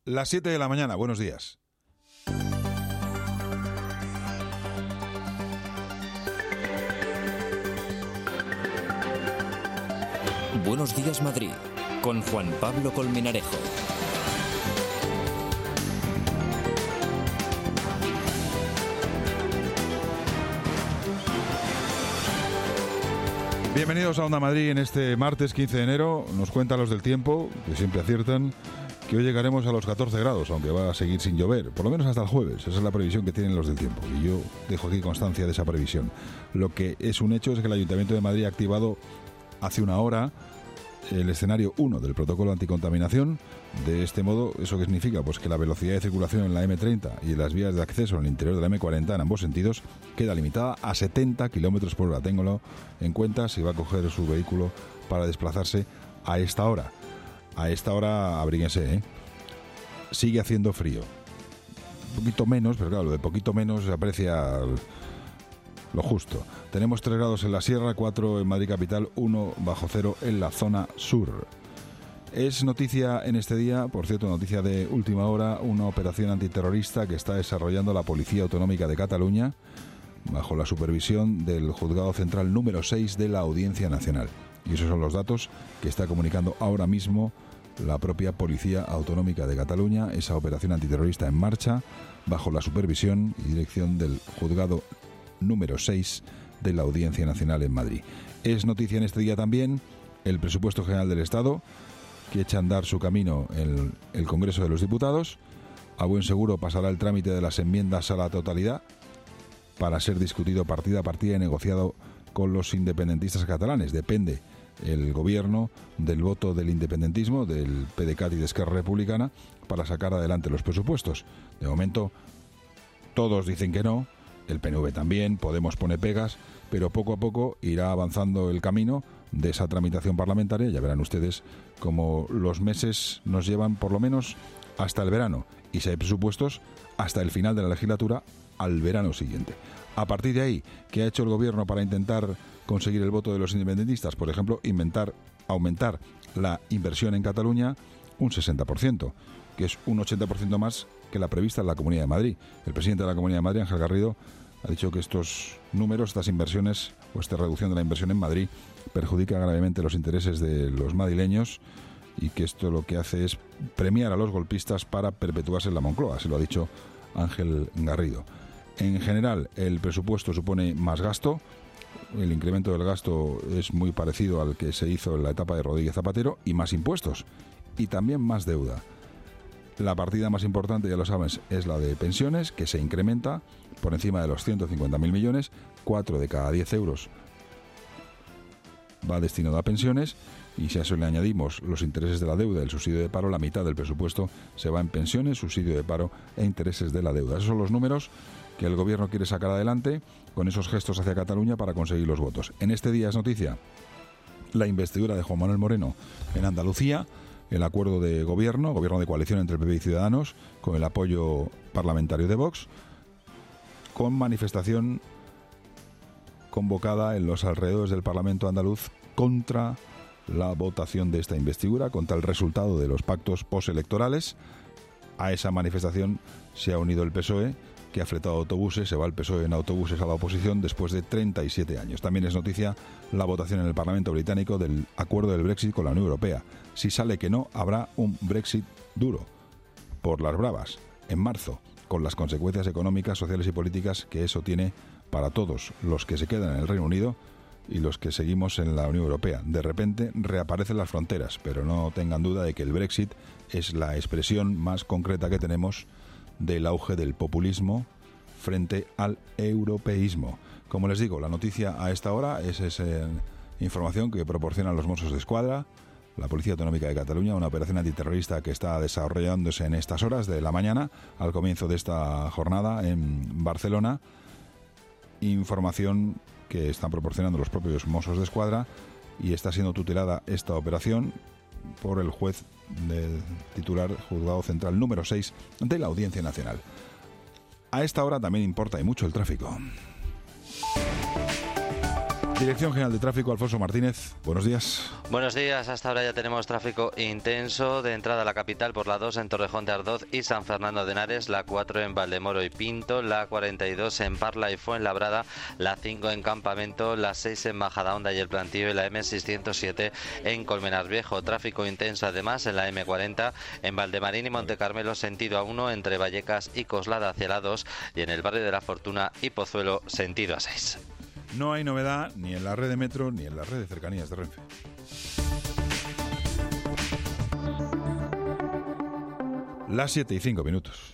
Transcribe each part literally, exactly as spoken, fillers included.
Las siete de la mañana, buenos días. Buenos días, Madrid, con Juan Pablo Colmenarejo. Bienvenidos a Onda Madrid en este martes quince de enero. Nos cuentan los del tiempo, que siempre aciertan, que hoy llegaremos a los catorce grados, aunque va a seguir sin llover, por lo menos hasta el jueves. Esa es la previsión que tienen los del tiempo, y yo dejo aquí constancia de esa previsión. Lo que es un hecho es que el Ayuntamiento de Madrid ha activado hace una hora el escenario uno del protocolo anticontaminación. De este modo, ¿eso qué significa? Pues que la velocidad de circulación en la eme treinta y en las vías de acceso en el interior de la eme cuarenta en ambos sentidos queda limitada a setenta kilómetros por hora. Téngalo en cuenta si va a coger su vehículo para desplazarse a esta hora. A esta hora abríguense, ¿eh? Sigue haciendo frío. Un poquito menos, pero claro, lo de poquito menos se aprecia lo justo. Tenemos tres grados en la sierra, cuatro en Madrid capital, uno bajo cero en la zona sur. Es noticia en este día, por cierto, noticia de última hora, una operación antiterrorista que está desarrollando la Policía Autonómica de Cataluña bajo la supervisión del Juzgado Central número seis de la Audiencia Nacional. Y esos son los datos que está comunicando ahora mismo la propia Policía Autonómica de Cataluña, esa operación antiterrorista en marcha bajo la supervisión y dirección del Juzgado número seis de la Audiencia Nacional en Madrid. Es noticia en este día también el presupuesto general del Estado, que echa a andar su camino en el Congreso de los Diputados. A buen seguro pasará el trámite de las enmiendas a la totalidad para ser discutido partida a partida y negociado con los independentistas catalanes. Depende el gobierno del voto del independentismo, del PDeCAT y de Esquerra Republicana, para sacar adelante los presupuestos. De momento, todos dicen que no, el P N V también, Podemos pone pegas, pero poco a poco irá avanzando el camino de esa tramitación parlamentaria. Ya verán ustedes cómo los meses nos llevan por lo menos hasta el verano, y si hay presupuestos, hasta el final de la legislatura, al verano siguiente. A partir de ahí, ¿qué ha hecho el gobierno para intentar conseguir el voto de los independentistas? Por ejemplo, inventar, aumentar la inversión en Cataluña un sesenta por ciento, que es un ochenta por ciento más que la prevista en la Comunidad de Madrid. El presidente de la Comunidad de Madrid, Ángel Garrido, ha dicho que estos números, estas inversiones o esta reducción de la inversión en Madrid perjudica gravemente los intereses de los madrileños, y que esto lo que hace es premiar a los golpistas para perpetuarse en la Moncloa. Se lo ha dicho Ángel Garrido. En general, el presupuesto supone más gasto. El incremento del gasto es muy parecido al que se hizo en la etapa de Rodríguez Zapatero, y más impuestos y también más deuda. La partida más importante, ya lo sabes, es la de pensiones, que se incrementa por encima de los ciento cincuenta mil millones. cuatro de cada diez euros va destinado a pensiones, y si a eso le añadimos los intereses de la deuda, el subsidio de paro, la mitad del presupuesto se va en pensiones, subsidio de paro e intereses de la deuda. Esos son los números que el gobierno quiere sacar adelante con esos gestos hacia Cataluña para conseguir los votos. En este día es noticia la investidura de Juan Manuel Moreno en Andalucía, el acuerdo de gobierno, gobierno de coalición entre el P P y Ciudadanos, con el apoyo parlamentario de Vox, con manifestación convocada en los alrededores del Parlamento andaluz contra la votación de esta investidura, contra el resultado de los pactos postelectorales. A esa manifestación se ha unido el P S O E, que ha fletado autobuses. Se va el P S O E en autobuses a la oposición después de treinta y siete años. También es noticia la votación en el Parlamento británico del acuerdo del Brexit con la Unión Europea. Si sale que no, habrá un Brexit duro, por las bravas, en marzo, con las consecuencias económicas, sociales y políticas que eso tiene para todos los que se quedan en el Reino Unido y los que seguimos en la Unión Europea. De repente reaparecen las fronteras, pero no tengan duda de que el Brexit es la expresión más concreta que tenemos del auge del populismo frente al europeísmo. Como les digo, la noticia a esta hora es esa información que proporcionan los Mossos d'Esquadra, la Policía Autonómica de Cataluña, una operación antiterrorista que está desarrollándose en estas horas de la mañana, al comienzo de esta jornada en Barcelona. Información que están proporcionando los propios Mossos d'Esquadra, y está siendo tutelada esta operación por el juez del titular Juzgado Central número seis de la Audiencia Nacional. A esta hora también importa y mucho el tráfico. Dirección General de Tráfico, Alfonso Martínez. Buenos días. Buenos días. Hasta ahora ya tenemos tráfico intenso de entrada a la capital por la dos en Torrejón de Ardoz y San Fernando de Henares, la cuatro en Valdemoro y Pinto, la cuarenta y dos en Parla y Fuenlabrada, la cinco en Campamento, la seis en Majadahonda y El Plantío y la eme seiscientos siete en Colmenar Viejo. Tráfico intenso además en la eme cuarenta en Valdemarín y Montecarmelo sentido A uno entre Vallecas y Coslada hacia la dos y en el barrio de la Fortuna y Pozuelo sentido A seis. No hay novedad ni en la red de metro ni en la red de cercanías de Renfe. Las siete y cinco minutos.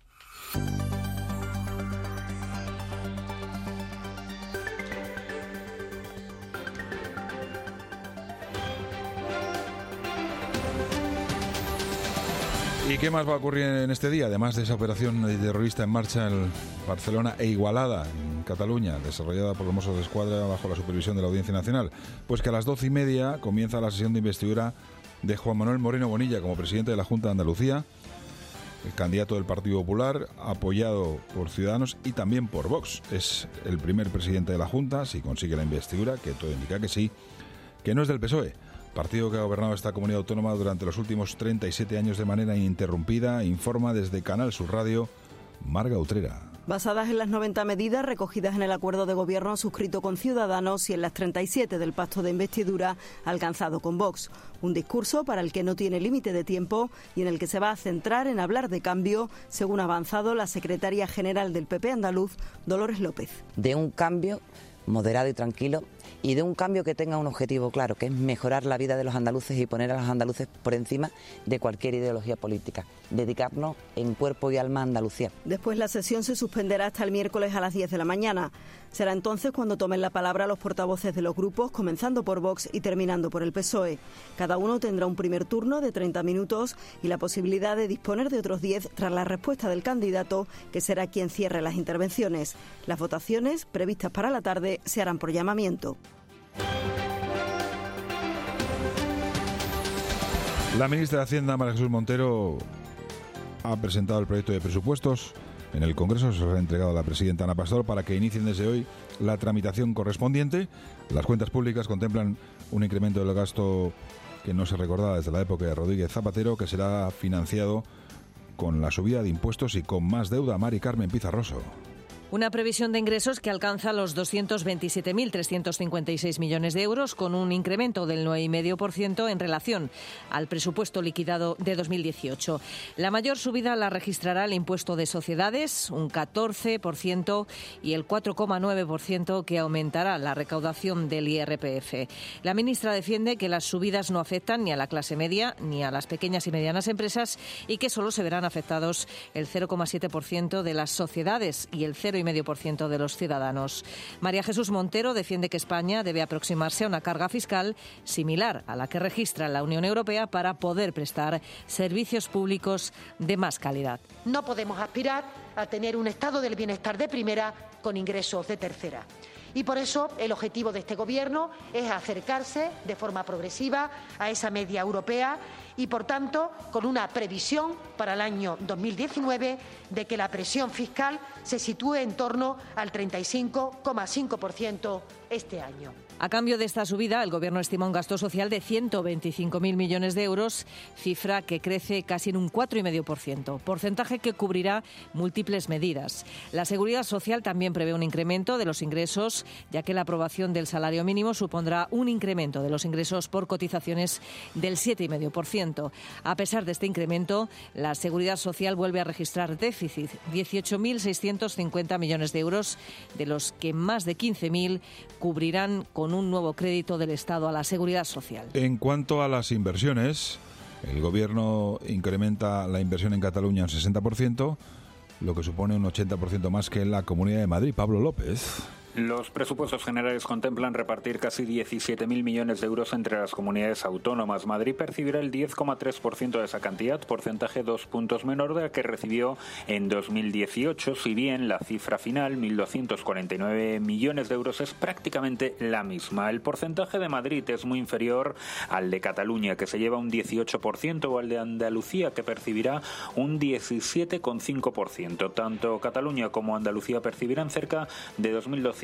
¿Y qué más va a ocurrir en este día? Además de esa operación terrorista en marcha en Barcelona e Igualada, en Cataluña, desarrollada por los Mossos de Escuadra bajo la supervisión de la Audiencia Nacional, pues que a las doce y media comienza la sesión de investidura de Juan Manuel Moreno Bonilla como presidente de la Junta de Andalucía, el candidato del Partido Popular, apoyado por Ciudadanos y también por Vox. Es el primer presidente de la Junta, si consigue la investidura, que todo indica que sí, que no es del P S O E. Partido que ha gobernado esta comunidad autónoma durante los últimos treinta y siete años de manera ininterrumpida, informa desde Canal Sur Radio Marga Utrera. Basadas en las noventa medidas recogidas en el acuerdo de gobierno suscrito con Ciudadanos y en las treinta y siete del pacto de investidura alcanzado con Vox. Un discurso para el que no tiene límite de tiempo y en el que se va a centrar en hablar de cambio, según ha avanzado la secretaria general del P P andaluz, Dolores López. De un cambio moderado y tranquilo, y de un cambio que tenga un objetivo claro, que es mejorar la vida de los andaluces y poner a los andaluces por encima de cualquier ideología política. Dedicarnos en cuerpo y alma a Andalucía. Después la sesión se suspenderá hasta el miércoles a las diez de la mañana. Será entonces cuando tomen la palabra los portavoces de los grupos, comenzando por Vox y terminando por el P S O E. Cada uno tendrá un primer turno de treinta minutos y la posibilidad de disponer de otros diez tras la respuesta del candidato, que será quien cierre las intervenciones. Las votaciones, previstas para la tarde, se harán por llamamiento. La ministra de Hacienda, María Jesús Montero, ha presentado el proyecto de presupuestos en el Congreso. Se lo ha entregado a la presidenta Ana Pastor para que inicien desde hoy la tramitación correspondiente. Las cuentas públicas contemplan un incremento del gasto que no se recordaba desde la época de Rodríguez Zapatero, que será financiado con la subida de impuestos y con más deuda. Mari Carmen Pizarroso. Una previsión de ingresos que alcanza los doscientos veintisiete mil trescientos cincuenta y seis millones de euros, con un incremento del nueve coma cinco por ciento en relación al presupuesto liquidado de dos mil dieciocho. La mayor subida la registrará el impuesto de sociedades, un catorce por ciento, y el cuatro coma nueve por ciento que aumentará la recaudación del I R P F. La ministra defiende que las subidas no afectan ni a la clase media ni a las pequeñas y medianas empresas y que solo se verán afectados el cero coma siete por ciento de las sociedades y el cero coma cinco por ciento de los ciudadanos. María Jesús Montero defiende que España debe aproximarse a una carga fiscal similar a la que registra la Unión Europea para poder prestar servicios públicos de más calidad. No podemos aspirar a tener un estado del bienestar de primera con ingresos de tercera. Y por eso el objetivo de este Gobierno es acercarse de forma progresiva a esa media europea y, por tanto, con una previsión para el año dos mil diecinueve de que la presión fiscal se sitúe en torno al treinta y cinco coma cinco por ciento este año. A cambio de esta subida, el Gobierno estima un gasto social de ciento veinticinco mil millones de euros, cifra que crece casi en un cuatro coma cinco por ciento, porcentaje que cubrirá múltiples medidas. La Seguridad Social también prevé un incremento de los ingresos, ya que la aprobación del salario mínimo supondrá un incremento de los ingresos por cotizaciones del siete coma cinco por ciento. A pesar de este incremento, la Seguridad Social vuelve a registrar déficit, dieciocho mil seiscientos cincuenta millones de euros, de los que más de quince mil cubrirán con un nuevo crédito del Estado a la Seguridad Social. En cuanto a las inversiones, el Gobierno incrementa la inversión en Cataluña un sesenta por ciento, lo que supone un ochenta por ciento más que en la Comunidad de Madrid. Pablo López. Los presupuestos generales contemplan repartir casi diecisiete mil millones de euros entre las comunidades autónomas. Madrid percibirá el diez coma tres por ciento de esa cantidad, porcentaje dos puntos menor de la que recibió en dos mil dieciocho, si bien la cifra final, mil doscientos cuarenta y nueve millones de euros, es prácticamente la misma. El porcentaje de Madrid es muy inferior al de Cataluña, que se lleva un dieciocho por ciento, o al de Andalucía, que percibirá un diecisiete coma cinco por ciento. Tanto Cataluña como Andalucía percibirán cerca de dos mil doscientos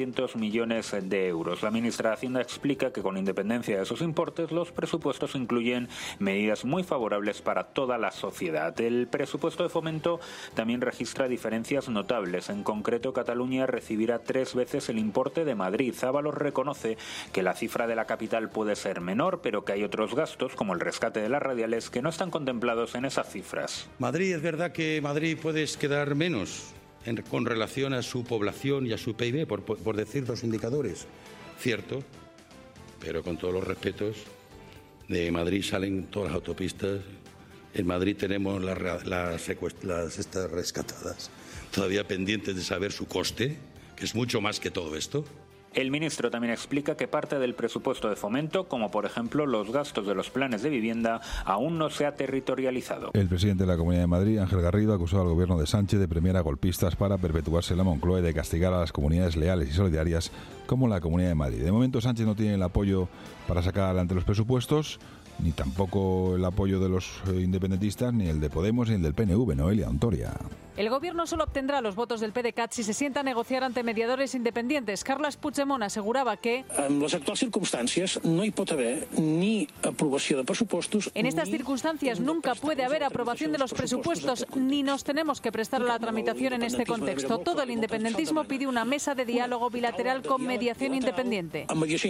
novecientos millones de euros. La ministra de Hacienda explica que con independencia de esos importes, los presupuestos incluyen medidas muy favorables para toda la sociedad. El presupuesto de Fomento también registra diferencias notables. En concreto, Cataluña recibirá tres veces el importe de Madrid. Ábalos reconoce que la cifra de la capital puede ser menor, pero que hay otros gastos, como el rescate de las radiales, que no están contemplados en esas cifras. Madrid, es verdad que Madrid puede quedar menos en, con relación a su población y a su P I B, por, por, por decir dos indicadores. Cierto, pero con todos los respetos, de Madrid salen todas las autopistas. En Madrid tenemos las, las, las estas rescatadas, todavía pendientes de saber su coste, que es mucho más que todo esto. El ministro también explica que parte del presupuesto de Fomento, como por ejemplo los gastos de los planes de vivienda, aún no se ha territorializado. El presidente de la Comunidad de Madrid, Ángel Garrido, acusó al gobierno de Sánchez de premiar a golpistas para perpetuarse en la Moncloa y de castigar a las comunidades leales y solidarias como la Comunidad de Madrid. De momento, Sánchez no tiene el apoyo para sacar adelante los presupuestos, ni tampoco el apoyo de los independentistas, ni el de Podemos, ni el del P N V, Noelia Ontoria. El gobierno solo obtendrá los votos del PDeCAT si se sienta a negociar ante mediadores independientes. Carles Puigdemont aseguraba que en les actuals circunstàncies no hi pot haver ni aprovació de pressupostos. En estas circunstancias nunca puede haber aprobación de los presupuestos, ni nos tenemos que prestar a la tramitación en este contexto. Todo el independentismo pide una mesa de diálogo bilateral con mediación independiente.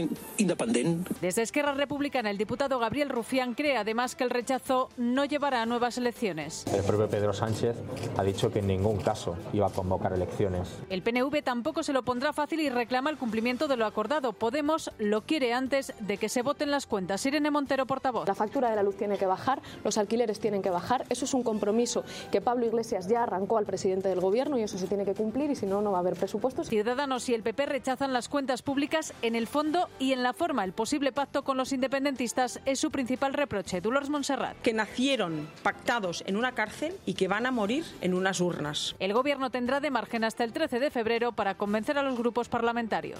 Desde Esquerra Republicana, el diputado Gabriel Rufián cree además que el rechazo no llevará a nuevas elecciones. El propio Pedro Sánchez ha dicho que en ningún caso iba a convocar elecciones. El P N V tampoco se lo pondrá fácil y reclama el cumplimiento de lo acordado. Podemos lo quiere antes de que se voten las cuentas. Irene Montero, portavoz. La factura de la luz tiene que bajar, los alquileres tienen que bajar. Eso es un compromiso que Pablo Iglesias ya arrancó al presidente del gobierno y eso se tiene que cumplir y si no, no va a haber presupuestos. Ciudadanos y el P P rechazan las cuentas públicas en el fondo y en la forma. El posible pacto con los independentistas es su principal reproche. Dolors Montserrat. Que nacieron pactados en una cárcel y que van a morir en unas urnas. El gobierno tendrá de margen hasta el trece de febrero para convencer a los grupos parlamentarios.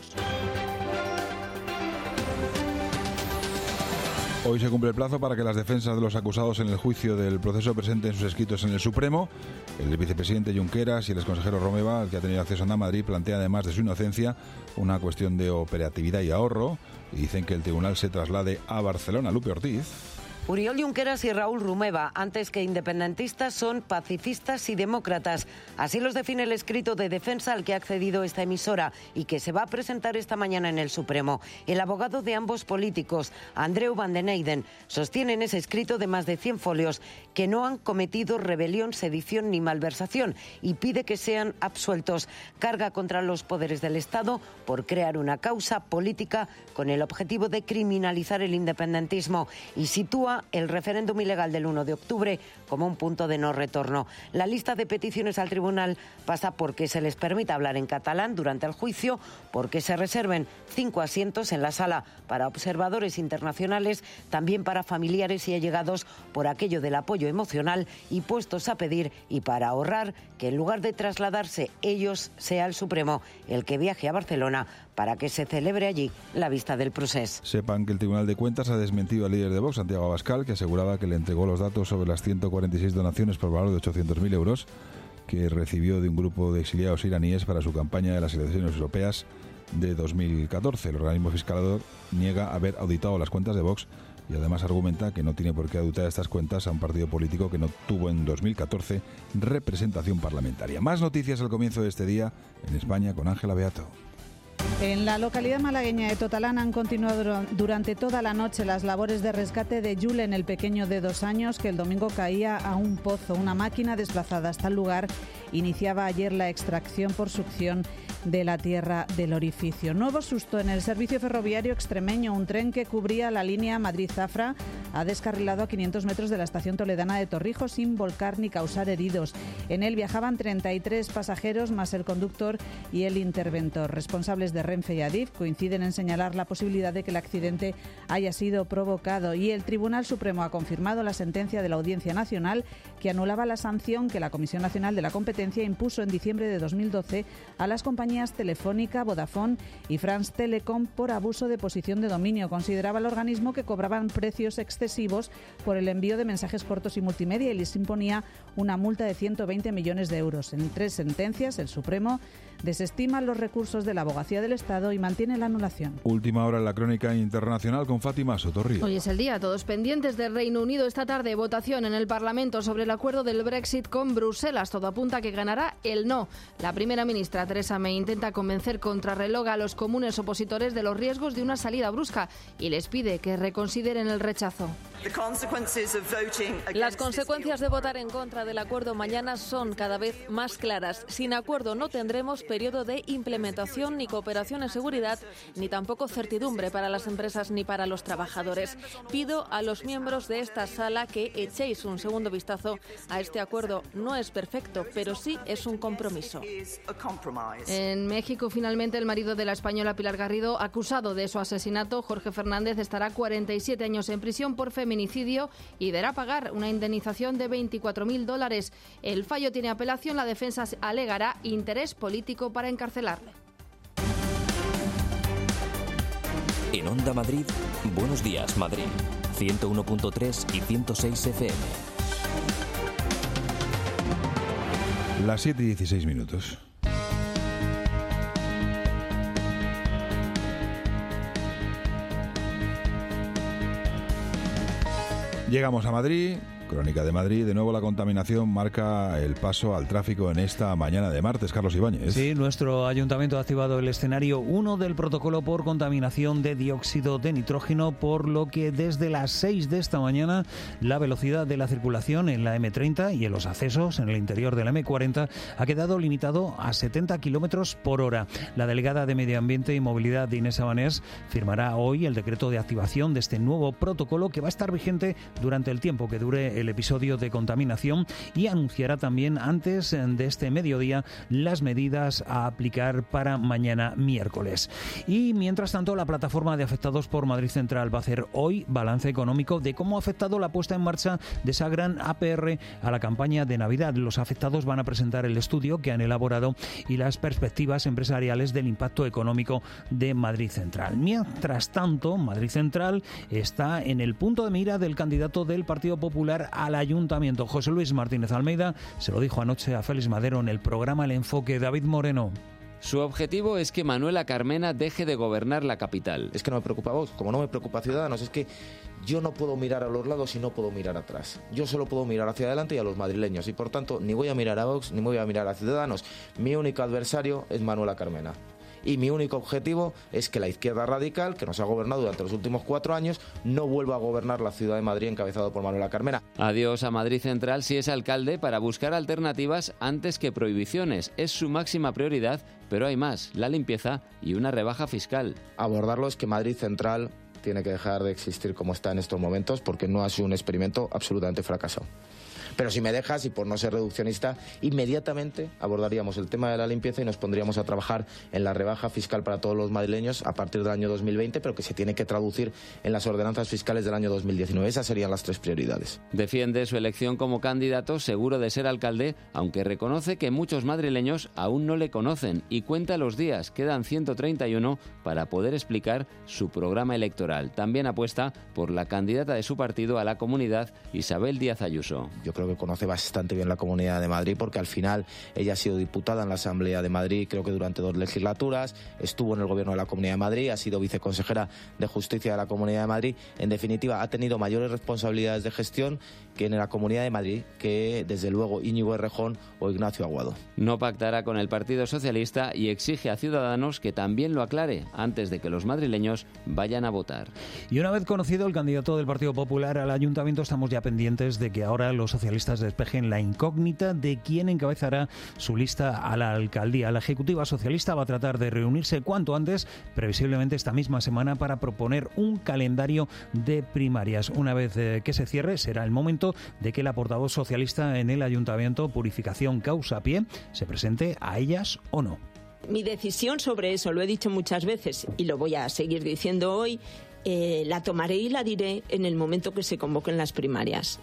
Hoy se cumple el plazo para que las defensas de los acusados en el juicio del proceso presenten sus escritos en el Supremo. El vicepresidente Junqueras y el exconsejero Romeva, el que ha tenido acceso a Madrid, plantea además de su inocencia una cuestión de operatividad y ahorro y dicen que el tribunal se traslade a Barcelona. Lupe Ortiz. Oriol Junqueras y Raúl Romeva, antes que independentistas, son pacifistas y demócratas. Así los define el escrito de defensa al que ha accedido esta emisora y que se va a presentar esta mañana en el Supremo. El abogado de ambos políticos, Andreu van den Eyden, sostiene en ese escrito de más de cien folios que no han cometido rebelión, sedición ni malversación y pide que sean absueltos. Carga contra los poderes del Estado por crear una causa política con el objetivo de criminalizar el independentismo y sitúa el referéndum ilegal del uno de octubre como un punto de no retorno. La lista de peticiones al tribunal pasa porque se les permita hablar en catalán durante el juicio, porque se reserven cinco asientos en la sala para observadores internacionales, también para familiares y allegados por aquello del apoyo emocional y puestos a pedir y para ahorrar que en lugar de trasladarse ellos sea el Supremo el que viaje a Barcelona para que se celebre allí la vista del procés. Sepan que el Tribunal de Cuentas ha desmentido al líder de Vox, Santiago Abascal, que aseguraba que le entregó los datos sobre las ciento cuarenta y seis donaciones por valor de ochocientos mil euros que recibió de un grupo de exiliados iraníes para su campaña de las elecciones europeas de dos mil catorce. El organismo fiscalizador niega haber auditado las cuentas de Vox y además argumenta que no tiene por qué auditar estas cuentas a un partido político que no tuvo en dos mil catorce representación parlamentaria. Más noticias al comienzo de este día en España con Ángela Beato. En la localidad malagueña de Totalán han continuado durante toda la noche las labores de rescate de Julen, el pequeño de dos años que el domingo caía a un pozo. Una máquina desplazada hasta el lugar iniciaba ayer la extracción por succión de la tierra del orificio. Nuevo susto en el servicio ferroviario extremeño. Un tren que cubría la línea Madrid-Zafra ha descarrilado a quinientos metros de la estación toledana de Torrijos sin volcar ni causar heridos. En él viajaban treinta y tres pasajeros más el conductor y el interventor. Responsables de Renfe y Adif coinciden en señalar la posibilidad de que el accidente haya sido provocado y el Tribunal Supremo ha confirmado la sentencia de la Audiencia Nacional que anulaba la sanción que la Comisión Nacional de la Competencia impuso en diciembre de dos mil doce a las compañías Telefónica, Vodafone y France Telecom por abuso de posición de dominio. Consideraba el organismo que cobraban precios excesivos por el envío de mensajes cortos y multimedia y les imponía una multa de ciento veinte millones de euros. En tres sentencias, el Supremo desestima los recursos de la Abogacía del Estado Estado y mantiene la anulación. Última hora en la crónica internacional con Fátima Sotorrío. Hoy es el día, todos pendientes del Reino Unido. Esta tarde, votación en el Parlamento sobre el acuerdo del Brexit con Bruselas. Todo apunta a que ganará el no. La primera ministra Theresa May intenta convencer contrarreloj a los comunes opositores de los riesgos de una salida brusca y les pide que reconsideren el rechazo. Las consecuencias de votar en contra del acuerdo mañana son cada vez más claras. Sin acuerdo no tendremos periodo de implementación ni cooperación en seguridad, ni tampoco certidumbre para las empresas ni para los trabajadores. Pido a los miembros de esta sala que echéis un segundo vistazo a este acuerdo. No es perfecto, pero sí es un compromiso. En México, finalmente, el marido de la española Pilar Garrido, acusado de su asesinato, Jorge Fernández, estará cuarenta y siete años en prisión por feminicidio y deberá pagar una indemnización de veinticuatro mil dólares. El fallo tiene apelación, la defensa alegará interés político para encarcelarle. En Onda Madrid, Buenos Días Madrid, ciento uno punto tres y ciento seis F M. Las siete y dieciséis minutos. Llegamos a Madrid, crónica de Madrid. De nuevo la contaminación marca el paso al tráfico en esta mañana de martes. Carlos Ibáñez. Sí, nuestro ayuntamiento ha activado el escenario uno del protocolo por contaminación de dióxido de nitrógeno, por lo que desde las seis de esta mañana la velocidad de la circulación en la eme treinta y en los accesos en el interior de la eme cuarenta ha quedado limitado a setenta kilómetros por hora. La delegada de Medio Ambiente y Movilidad, Inés Sabanés, firmará hoy el decreto de activación de este nuevo protocolo que va a estar vigente durante el tiempo que dure el episodio de contaminación y anunciará también antes de este mediodía las medidas a aplicar para mañana miércoles. Y mientras tanto, la plataforma de afectados por Madrid Central va a hacer hoy balance económico de cómo ha afectado la puesta en marcha de esa gran A P R a la campaña de Navidad. Los afectados van a presentar el estudio que han elaborado y las perspectivas empresariales del impacto económico de Madrid Central. Mientras tanto, Madrid Central está en el punto de mira del candidato del Partido Popular al Ayuntamiento. José Luis Martínez Almeida se lo dijo anoche a Félix Madero en el programa El Enfoque. David Moreno. Su objetivo es que Manuela Carmena deje de gobernar la capital. Es que no me preocupa a Vox, como no me preocupa a Ciudadanos, es que yo no puedo mirar a los lados y no puedo mirar atrás. Yo solo puedo mirar hacia adelante y a los madrileños y por tanto ni voy a mirar a Vox ni voy a mirar a Ciudadanos. Mi único adversario es Manuela Carmena. Y mi único objetivo es que la izquierda radical, que nos ha gobernado durante los últimos cuatro años, no vuelva a gobernar la ciudad de Madrid encabezado por Manuela Carmena. Adiós a Madrid Central si es alcalde para buscar alternativas antes que prohibiciones. Es su máxima prioridad, pero hay más, la limpieza y una rebaja fiscal. Abordarlo es que Madrid Central tiene que dejar de existir como está en estos momentos porque no ha sido un experimento absolutamente fracasado. Pero si me dejas, y por no ser reduccionista, inmediatamente abordaríamos el tema de la limpieza y nos pondríamos a trabajar en la rebaja fiscal para todos los madrileños a partir del año dos mil veinte, pero que se tiene que traducir en las ordenanzas fiscales del año dos mil diecinueve. Esas serían las tres prioridades. Defiende su elección como candidato seguro de ser alcalde, aunque reconoce que muchos madrileños aún no le conocen y cuenta los días. Quedan ciento treinta y uno para poder explicar su programa electoral. También apuesta por la candidata de su partido a la comunidad, Isabel Díaz Ayuso. Yo creo que conoce bastante bien la Comunidad de Madrid porque al final ella ha sido diputada en la Asamblea de Madrid, creo que durante dos legislaturas, estuvo en el gobierno de la Comunidad de Madrid, ha sido viceconsejera de Justicia de la Comunidad de Madrid. En definitiva, ha tenido mayores responsabilidades de gestión que en la Comunidad de Madrid, que desde luego Íñigo Errejón o Ignacio Aguado. No pactará con el Partido Socialista y exige a Ciudadanos que también lo aclare antes de que los madrileños vayan a votar. Y una vez conocido el candidato del Partido Popular al Ayuntamiento, estamos ya pendientes de que ahora los socialistas despejen la incógnita de quién encabezará su lista a la alcaldía. La Ejecutiva Socialista va a tratar de reunirse cuanto antes, previsiblemente esta misma semana, para proponer un calendario de primarias. Una vez eh, que se cierre, será el momento de que la portavoz socialista en el Ayuntamiento, Purificación Causapié, se presente a ellas o no. Mi decisión sobre eso, lo he dicho muchas veces y lo voy a seguir diciendo hoy, eh, la tomaré y la diré en el momento que se convoquen las primarias.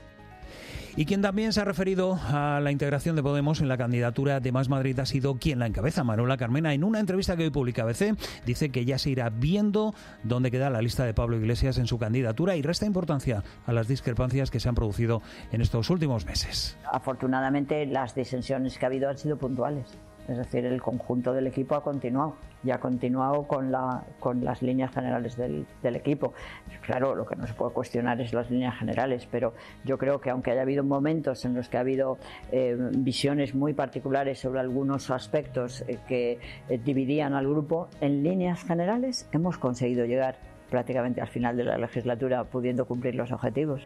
Y quien también se ha referido a la integración de Podemos en la candidatura de Más Madrid ha sido quien la encabeza, Manuela Carmena. En una entrevista que hoy publica A B C, dice que ya se irá viendo dónde queda la lista de Pablo Iglesias en su candidatura y resta importancia a las discrepancias que se han producido en estos últimos meses. Afortunadamente, las disensiones que ha habido han sido puntuales. Es decir, el conjunto del equipo ha continuado y ha continuado con, la, con las líneas generales del, del equipo. Claro, lo que no se puede cuestionar es las líneas generales, pero yo creo que aunque haya habido momentos en los que ha habido eh, visiones muy particulares sobre algunos aspectos eh, que eh, dividían al grupo, en líneas generales hemos conseguido llegar prácticamente al final de la legislatura pudiendo cumplir los objetivos.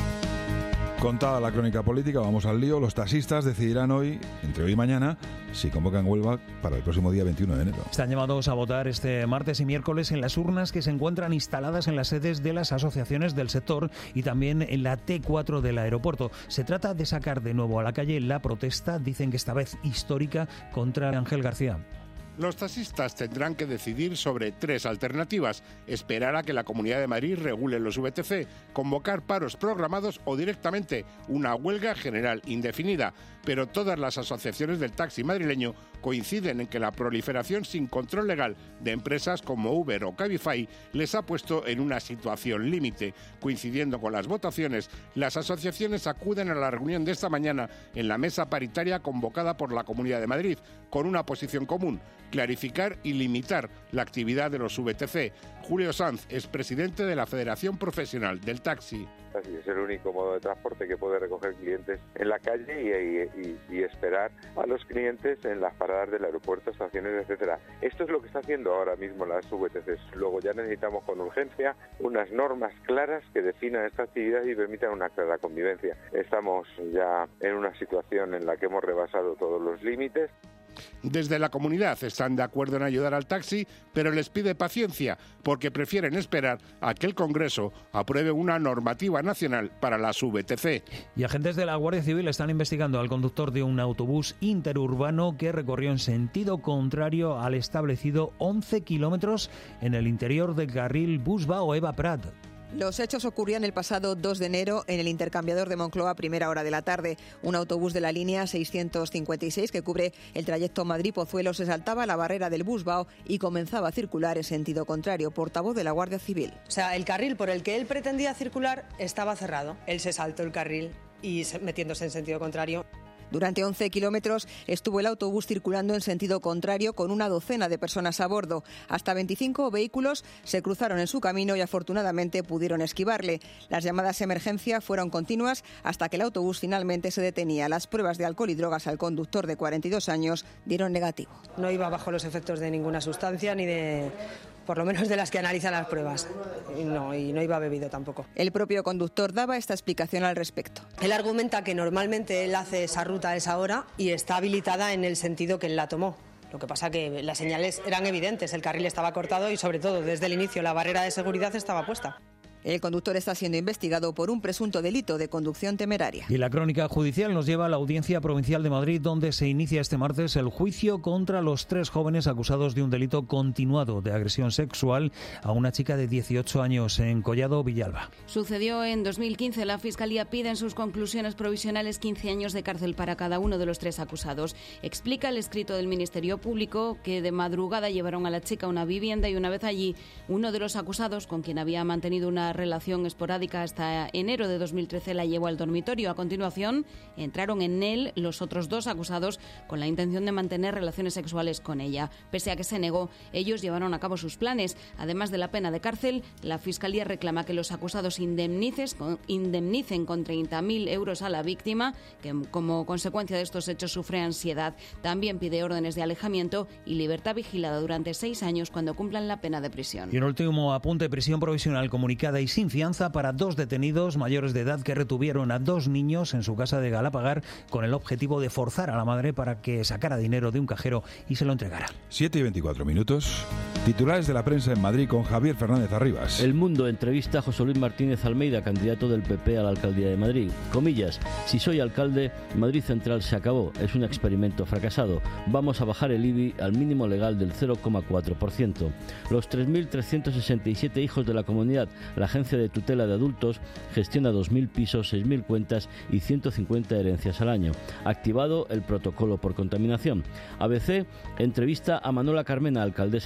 Contada la crónica política, vamos al lío. Los taxistas decidirán hoy, entre hoy y mañana, si convocan huelga para el próximo día veintiuno de enero. Están llamados a votar este martes y miércoles en las urnas que se encuentran instaladas en las sedes de las asociaciones del sector y también en la T cuatro del aeropuerto. Se trata de sacar de nuevo a la calle la protesta, dicen que esta vez histórica, contra Ángel García. Los taxistas tendrán que decidir sobre tres alternativas: esperar a que la Comunidad de Madrid regule los V T C, convocar paros programados o directamente una huelga general indefinida. Pero todas las asociaciones del taxi madrileño coinciden en que la proliferación sin control legal de empresas como Uber o Cabify les ha puesto en una situación límite. Coincidiendo con las votaciones, las asociaciones acuden a la reunión de esta mañana en la mesa paritaria convocada por la Comunidad de Madrid, con una posición común: clarificar y limitar la actividad de los V T C. Julio Sanz es presidente de la Federación Profesional del Taxi. Es el único modo de transporte que puede recoger clientes en la calle y, y, y esperar a los clientes en las paradas del aeropuerto, estaciones, etcétera. Esto es lo que está haciendo ahora mismo las V T Cs. Luego ya necesitamos con urgencia unas normas claras que definan esta actividad y permitan una clara convivencia. Estamos ya en una situación en la que hemos rebasado todos los límites. Desde la comunidad están de acuerdo en ayudar al taxi, pero les pide paciencia porque prefieren esperar a que el Congreso apruebe una normativa nacional para las V T C. Y agentes de la Guardia Civil están investigando al conductor de un autobús interurbano que recorrió en sentido contrario al establecido once kilómetros en el interior del carril Busbao-Eva Prat. Los hechos ocurrían el pasado dos de enero en el intercambiador de Moncloa a primera hora de la tarde. Un autobús de la línea seiscientos cincuenta y seis que cubre el trayecto Madrid-Pozuelo se saltaba la barrera del Busbao y comenzaba a circular en sentido contrario. Portavoz de la Guardia Civil. O sea, el carril por el que él pretendía circular estaba cerrado. Él se saltó el carril y metiéndose en sentido contrario. Durante once kilómetros estuvo el autobús circulando en sentido contrario con una docena de personas a bordo. Hasta veinticinco vehículos se cruzaron en su camino y afortunadamente pudieron esquivarle. Las llamadas de emergencia fueron continuas hasta que el autobús finalmente se detenía. Las pruebas de alcohol y drogas al conductor de cuarenta y dos años dieron negativo. No iba bajo los efectos de ninguna sustancia ni de... por lo menos de las que analizan las pruebas. Y no, y no iba bebido tampoco. El propio conductor daba esta explicación al respecto. Él argumenta que normalmente él hace esa ruta a esa hora y está habilitada en el sentido que él la tomó. Lo que pasa que las señales eran evidentes, el carril estaba cortado y sobre todo desde el inicio la barrera de seguridad estaba puesta. El conductor está siendo investigado por un presunto delito de conducción temeraria. Y la crónica judicial nos lleva a la Audiencia Provincial de Madrid, donde se inicia este martes el juicio contra los tres jóvenes acusados de un delito continuado de agresión sexual a una chica de dieciocho años en Collado Villalba. Sucedió en dos mil quince. La Fiscalía pide en sus conclusiones provisionales quince años de cárcel para cada uno de los tres acusados. Explica el escrito del Ministerio Público que de madrugada llevaron a la chica a una vivienda y una vez allí, uno de los acusados, con quien había mantenido una relación esporádica hasta enero de dos mil trece, la llevó al dormitorio. A continuación, entraron en él los otros dos acusados con la intención de mantener relaciones sexuales con ella. Pese a que se negó, ellos llevaron a cabo sus planes. Además de la pena de cárcel, la Fiscalía reclama que los acusados indemnices, indemnicen con treinta mil euros a la víctima, que como consecuencia de estos hechos sufre ansiedad. También pide órdenes de alejamiento y libertad vigilada durante seis años cuando cumplan la pena de prisión. Y un último apunte: prisión provisional comunicada y sin fianza para dos detenidos mayores de edad que retuvieron a dos niños en su casa de Galapagar con el objetivo de forzar a la madre para que sacara dinero de un cajero y se lo entregara. siete y veinticuatro minutos. Titulares de la prensa en Madrid con Javier Fernández Arribas. El Mundo entrevista a José Luis Martínez Almeida, candidato del P P a la alcaldía de Madrid. Comillas: si soy alcalde, Madrid Central se acabó. Es un experimento fracasado. Vamos a bajar el I B I al mínimo legal del cero coma cuatro por ciento. Los tres mil trescientos sesenta y siete hijos de la comunidad. La Agencia de Tutela de Adultos gestiona dos mil pisos, seis mil cuentas y ciento cincuenta herencias al año. Activado el protocolo por contaminación. A B C entrevista a Manuela Carmena, alcaldesa de Madrid.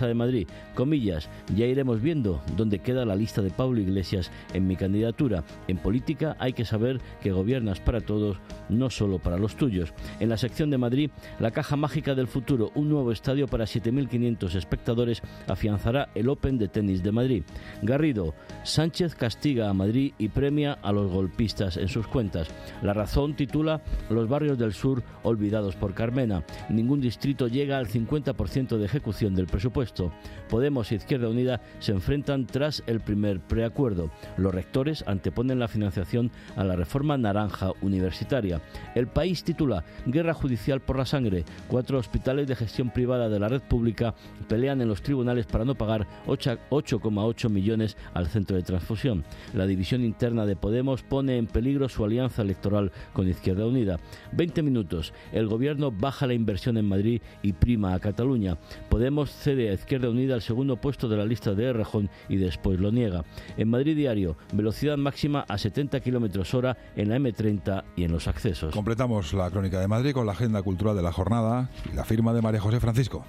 Comillas, ya iremos viendo dónde queda la lista de Pablo Iglesias en mi candidatura. En política hay que saber que gobiernas para todos, no solo para los tuyos. En la sección de Madrid, la caja mágica del futuro, un nuevo estadio para siete mil quinientos espectadores, afianzará el Open de tenis de Madrid. Garrido, Sánchez castiga a Madrid y premia a los golpistas en sus cuentas. La Razón titula Los barrios del sur olvidados por Carmena. Ningún distrito llega al cincuenta por ciento de ejecución del presupuesto. Podemos e Izquierda Unida se enfrentan tras el primer preacuerdo. Los rectores anteponen la financiación a la reforma naranja universitaria. El País titula Guerra judicial por la sangre. Cuatro hospitales de gestión privada de la red pública pelean en los tribunales para no pagar ocho coma ocho millones al centro de transfusión. La división interna de Podemos pone en peligro su alianza electoral con Izquierda Unida. veinte minutos. El gobierno baja la inversión en Madrid y prima a Cataluña. Podemos cede a Izquierda Unida el segundo puesto de la lista de Errejón y después lo niega. En Madrid Diario, velocidad máxima a setenta kilómetros hora en la eme treinta y en los accesos. Completamos la crónica de Madrid con la agenda cultural de la jornada y la firma de María José Francisco.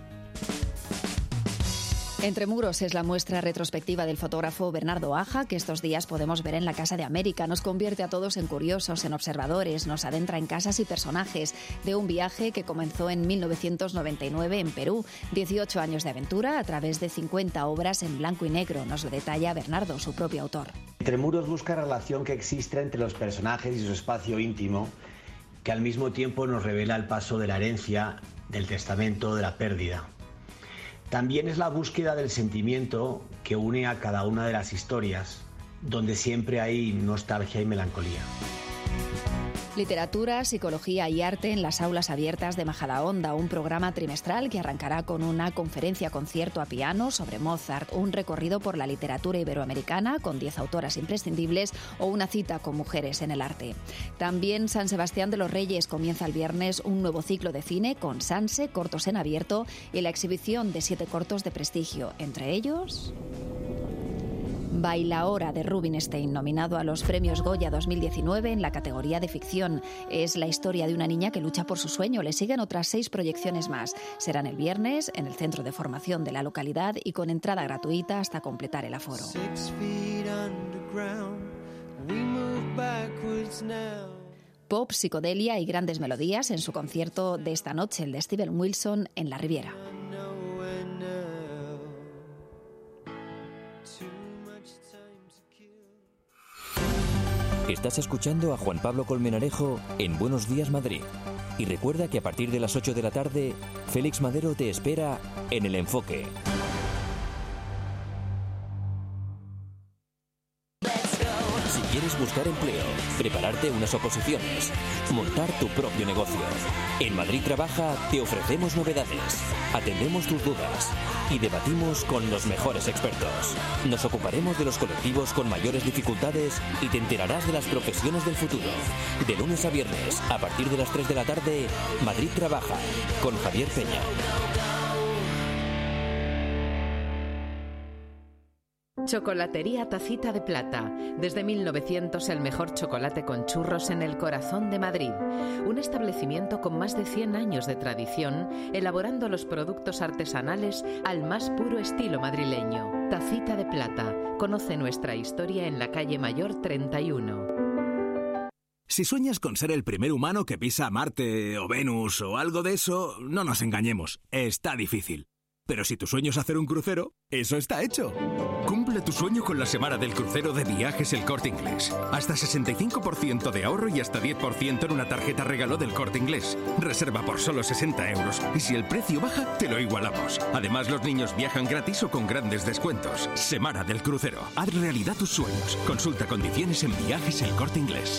Entre muros es la muestra retrospectiva del fotógrafo Bernardo Aja, que estos días podemos ver en la Casa de América. Nos convierte a todos en curiosos, en observadores, nos adentra en casas y personajes de un viaje que comenzó en mil novecientos noventa y nueve en Perú. dieciocho años de aventura a través de cincuenta obras en blanco y negro. Nos lo detalla Bernardo, su propio autor. Entre muros busca la relación que existe entre los personajes y su espacio íntimo, que al mismo tiempo nos revela el paso de la herencia, del testamento, de la pérdida. También es la búsqueda del sentimiento que une a cada una de las historias, donde siempre hay nostalgia y melancolía. Literatura, psicología y arte en las aulas abiertas de Majadahonda, un programa trimestral que arrancará con una conferencia concierto a piano sobre Mozart, un recorrido por la literatura iberoamericana con diez autoras imprescindibles o una cita con mujeres en el arte. También San Sebastián de los Reyes comienza el viernes un nuevo ciclo de cine con Sanse, cortos en abierto y la exhibición de siete cortos de prestigio, entre ellos Bailaora de Rubinstein, nominado a los premios Goya dos mil diecinueve en la categoría de ficción. Es la historia de una niña que lucha por su sueño. Le siguen otras seis proyecciones más. Serán el viernes en el centro de formación de la localidad y con entrada gratuita hasta completar el aforo. Pop, psicodelia y grandes melodías en su concierto de esta noche, el de Steven Wilson en La Riviera. Estás escuchando a Juan Pablo Colmenarejo en Buenos Días Madrid. Y recuerda que a partir de las ocho de la tarde, Félix Madero te espera en El Enfoque. Si quieres buscar empleo, prepararte unas oposiciones, montar tu propio negocio, en Madrid Trabaja te ofrecemos novedades, atendemos tus dudas y debatimos con los mejores expertos. Nos ocuparemos de los colectivos con mayores dificultades y te enterarás de las profesiones del futuro. De lunes a viernes, a partir de las tres de la tarde, Madrid Trabaja, con Javier Peña. Chocolatería Tacita de Plata. Desde mil novecientos el mejor chocolate con churros en el corazón de Madrid. Un establecimiento con más de cien años de tradición, elaborando los productos artesanales al más puro estilo madrileño. Tacita de Plata. Conoce nuestra historia en la calle Mayor treinta y uno. Si sueñas con ser el primer humano que pisa Marte o Venus o algo de eso, no nos engañemos, está difícil. Pero si tu sueño es hacer un crucero, eso está hecho. Cumple tu sueño con la semana del crucero de Viajes El Corte Inglés. Hasta sesenta y cinco por ciento de ahorro y hasta diez por ciento en una tarjeta regalo del Corte Inglés. Reserva por solo sesenta euros y si el precio baja, te lo igualamos. Además, los niños viajan gratis o con grandes descuentos. Semana del crucero. Haz realidad tus sueños. Consulta condiciones en Viajes El Corte Inglés.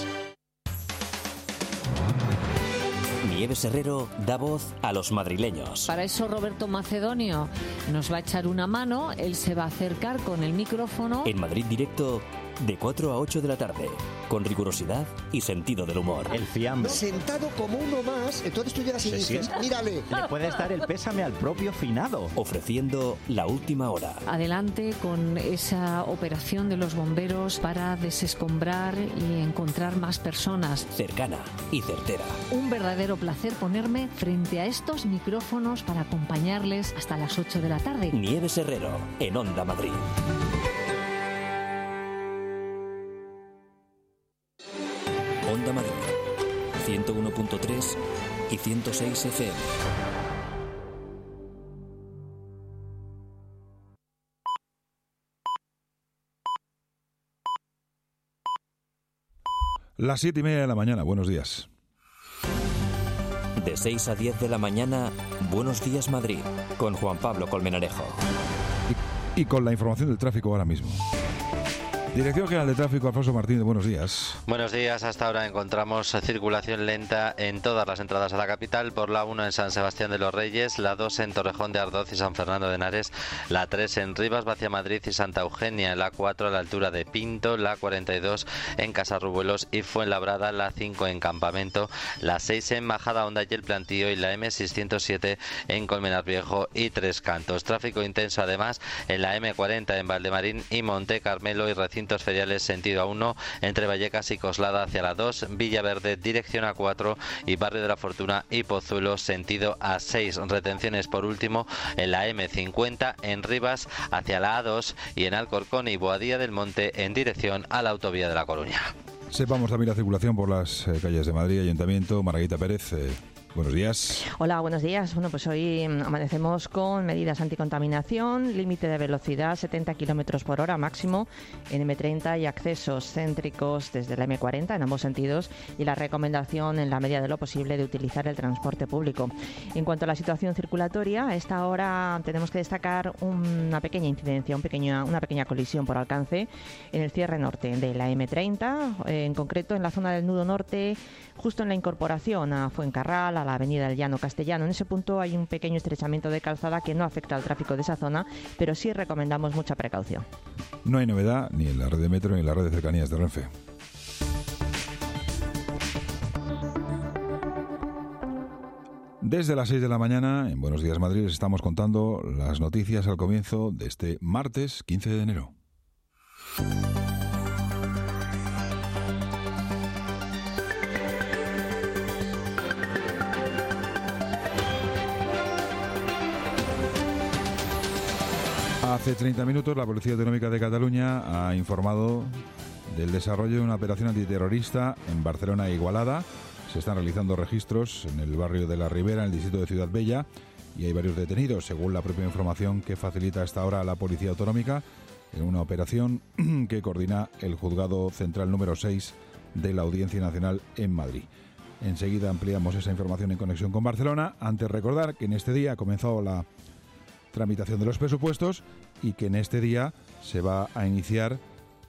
Nieves Herrero da voz a los madrileños. Para eso Roberto Macedonio nos va a echar una mano, él se va a acercar con el micrófono. En Madrid Directo de cuatro a ocho de la tarde, con rigurosidad y sentido del humor. El fiambre. Sentado como uno más, entonces tú llegas y dices, mírale. Le puedes dar el pésame al propio finado. Ofreciendo la última hora. Adelante con esa operación de los bomberos para desescombrar y encontrar más personas. Cercana y certera. Un verdadero placer ponerme frente a estos micrófonos para acompañarles hasta las ocho de la tarde. Nieves Herrero, en Onda Madrid. Onda Madrid, ciento uno punto tres y ciento seis F M. Las siete y media de la mañana, buenos días. De seis a diez de la mañana, Buenos Días Madrid, con Juan Pablo Colmenarejo. Y, y con la información del tráfico ahora mismo. Dirección General de Tráfico, Alfonso Martínez, buenos días. Buenos días, hasta ahora encontramos circulación lenta en todas las entradas a la capital, por la uno en San Sebastián de los Reyes, la dos en Torrejón de Ardoz y San Fernando de Henares, la tres en Rivas, Vacia Madrid y Santa Eugenia, la cuatro a la altura de Pinto, la cuarenta y dos en Casarrubuelos y Fuenlabrada, la cinco en Campamento, la seis en Majadahonda y El Plantío y la eme seiscientos siete en Colmenar Viejo y Tres Cantos. Tráfico intenso además en la eme cuarenta en Valdemarín y Monte Carmelo y recintos feriales sentido A uno entre Vallecas y Coslada hacia la dos, Villaverde dirección A cuatro y Barrio de la Fortuna y Pozuelo sentido A seis. Retenciones por último en la eme cincuenta en Rivas hacia la A dos y en Alcorcón y Boadilla del Monte en dirección a la autovía de La Coruña. Sepamos también la circulación por las eh, calles de Madrid, Ayuntamiento. Margarita Pérez, eh, buenos días. Hola, buenos días. Bueno, pues hoy amanecemos con medidas anticontaminación, límite de velocidad setenta kilómetros por hora máximo en eme treinta y accesos céntricos desde la eme cuarenta en ambos sentidos y la recomendación en la medida de lo posible de utilizar el transporte público. En cuanto a la situación circulatoria, a esta hora tenemos que destacar una pequeña incidencia, un pequeño, una pequeña colisión por alcance en el cierre norte de la eme treinta, en concreto en la zona del nudo norte, justo en la incorporación a Fuencarral, a la avenida del Llano Castellano. En ese punto hay un pequeño estrechamiento de calzada que no afecta al tráfico de esa zona, pero sí recomendamos mucha precaución. No hay novedad ni en la red de metro ni en la red de cercanías de Renfe. Desde las seis de la mañana, en Buenos Días Madrid, les estamos contando las noticias al comienzo de este martes quince de enero. Hace treinta minutos la Policía Autonómica de Cataluña ha informado del desarrollo de una operación antiterrorista en Barcelona e Igualada. Se están realizando registros en el barrio de La Ribera, en el distrito de Ciudad Bella, y hay varios detenidos, según la propia información que facilita hasta ahora la Policía Autonómica, en una operación que coordina el Juzgado Central número seis de la Audiencia Nacional en Madrid. Enseguida ampliamos esa información en conexión con Barcelona. Antes recordar que en este día ha comenzado la tramitación de los presupuestos y que en este día se va a iniciar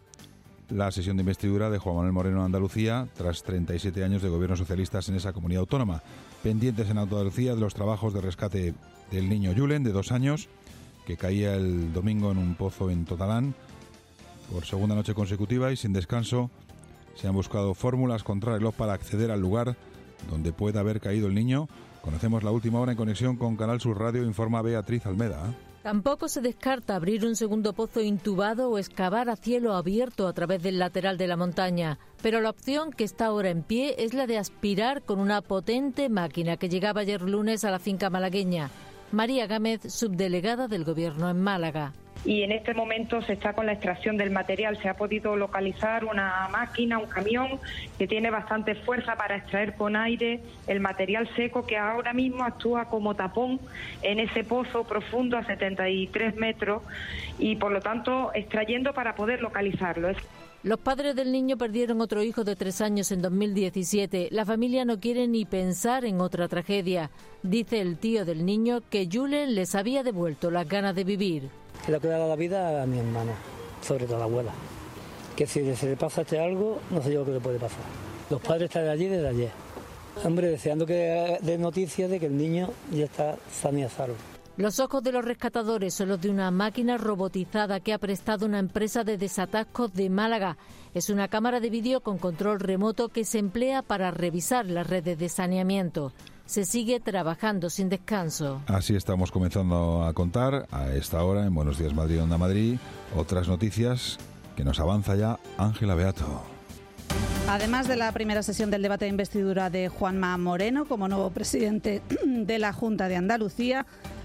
la sesión de investidura de Juan Manuel Moreno en Andalucía tras treinta y siete años de gobiernos socialistas en esa comunidad autónoma. Pendientes en Andalucía de los trabajos de rescate del niño Julen, de dos años, que caía el domingo en un pozo en Totalán por segunda noche consecutiva y sin descanso. Se han buscado fórmulas contra reloj para acceder al lugar donde pueda haber caído el niño. Conocemos la última hora en conexión con Canal Sur Radio, informa Beatriz Almeda. Tampoco se descarta abrir un segundo pozo intubado o excavar a cielo abierto a través del lateral de la montaña, pero la opción que está ahora en pie es la de aspirar con una potente máquina que llegaba ayer lunes a la finca malagueña. María Gámez, subdelegada del Gobierno en Málaga. Y en este momento se está con la extracción del material. Se ha podido localizar una máquina, un camión que tiene bastante fuerza para extraer con aire el material seco que ahora mismo actúa como tapón en ese pozo profundo a setenta y tres metros y por lo tanto extrayendo para poder localizarlo. Los padres del niño perdieron otro hijo de tres años en dos mil diecisiete. La familia no quiere ni pensar en otra tragedia. Dice el tío del niño que Julen les había devuelto las ganas de vivir. Que le ha cuidado la vida a mi hermana, sobre todo a la abuela. Que si se le pasa este algo, no sé yo lo que le puede pasar. Los padres están allí desde ayer. Hombre, deseando que dé noticias de que el niño ya está sano y a salvo. Los ojos de los rescatadores son los de una máquina robotizada que ha prestado una empresa de desatascos de Málaga. Es una cámara de vídeo con control remoto que se emplea para revisar las redes de saneamiento. Se sigue trabajando sin descanso. Así estamos comenzando a contar a esta hora en Buenos Días Madrid, Onda Madrid, otras noticias que nos avanza ya Ángela Beato. Además de la primera sesión del debate de investidura de Juanma Moreno como nuevo presidente de la Junta de Andalucía,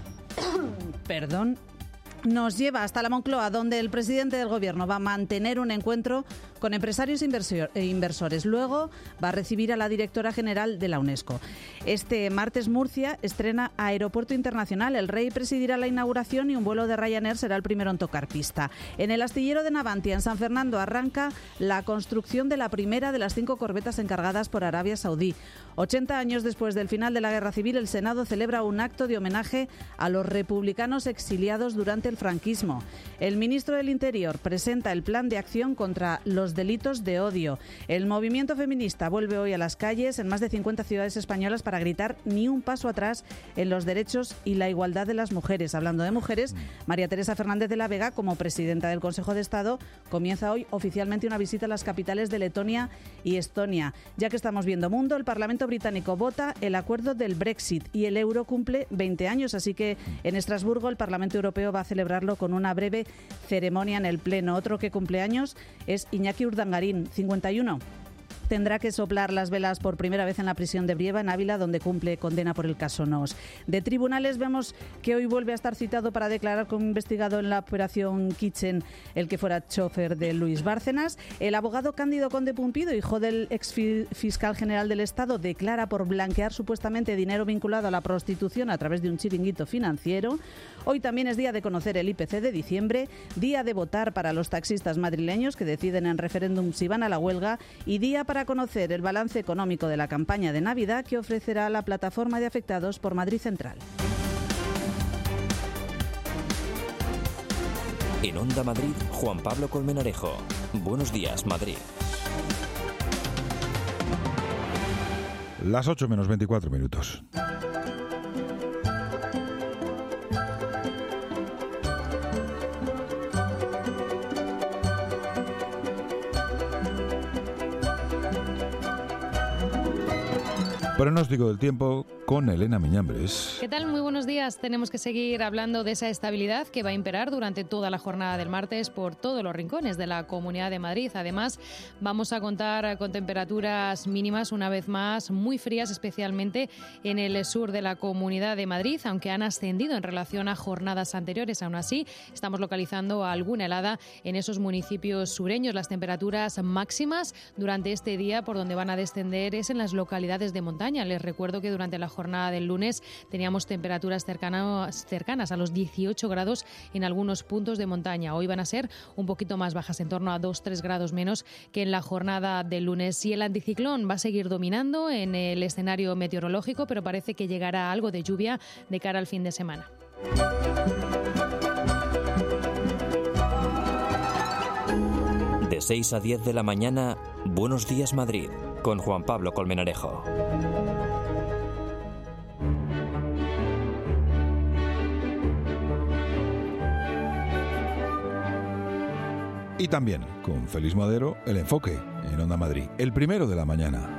perdón, nos lleva hasta la Moncloa, donde el presidente del Gobierno va a mantener un encuentro con empresarios e inversores. Luego va a recibir a la directora general de la UNESCO. Este martes Murcia estrena Aeropuerto Internacional. El Rey presidirá la inauguración y un vuelo de Ryanair será el primero en tocar pista. En el astillero de Navantia, en San Fernando, arranca la construcción de la primera de las cinco corbetas encargadas por Arabia Saudí. ochenta años después del final de la Guerra Civil, el Senado celebra un acto de homenaje a los republicanos exiliados durante el franquismo. El ministro del Interior presenta el plan de acción contra los delitos de odio. El movimiento feminista vuelve hoy a las calles en más de cincuenta ciudades españolas para gritar ni un paso atrás en los derechos y la igualdad de las mujeres. Hablando de mujeres, María Teresa Fernández de la Vega, como presidenta del Consejo de Estado, comienza hoy oficialmente una visita a las capitales de Letonia y Estonia. Ya que estamos viendo mundo, el Parlamento británico vota el acuerdo del Brexit y el euro cumple veinte años, así que en Estrasburgo el Parlamento Europeo va a celebrarlo con una breve ceremonia en el Pleno. Otro que cumple años es Iñaki Urdangarín, cincuenta y uno. Tendrá que soplar las velas por primera vez en la prisión de Brieva, en Ávila, donde cumple condena por el caso Nos. De tribunales vemos que hoy vuelve a estar citado para declarar como investigado en la operación Kitchen el que fuera chofer de Luis Bárcenas. El abogado Cándido Conde Pumpido, hijo del ex fiscal general del Estado, declara por blanquear supuestamente dinero vinculado a la prostitución a través de un chiringuito financiero. Hoy también es día de conocer el I P C de diciembre, día de votar para los taxistas madrileños que deciden en referéndum si van a la huelga y día para conocer el balance económico de la campaña de Navidad que ofrecerá la plataforma de afectados por Madrid Central. En Onda Madrid, Juan Pablo Colmenarejo. Buenos días, Madrid. Las ocho menos veinticuatro minutos. Pronóstico del tiempo con Elena Miñambres. ¿Qué tal? Muy buenos días. Tenemos que seguir hablando de esa estabilidad que va a imperar durante toda la jornada del martes por todos los rincones de la Comunidad de Madrid. Además, vamos a contar con temperaturas mínimas una vez más muy frías, especialmente en el sur de la Comunidad de Madrid, aunque han ascendido en relación a jornadas anteriores. Aún así, estamos localizando alguna helada en esos municipios sureños. Las temperaturas máximas durante este día por donde van a descender es en las localidades de montaña. Les recuerdo que durante la jornada del lunes teníamos temperaturas cercanas, cercanas a los dieciocho grados en algunos puntos de montaña. Hoy van a ser un poquito más bajas, en torno a dos a tres grados menos que en la jornada del lunes. Y el anticiclón va a seguir dominando en el escenario meteorológico, pero parece que llegará algo de lluvia de cara al fin de semana. De seis a diez de la mañana, Buenos días Madrid, con Juan Pablo Colmenarejo. Y también, con Félix Madero, el enfoque en Onda Madrid, el primero de la mañana.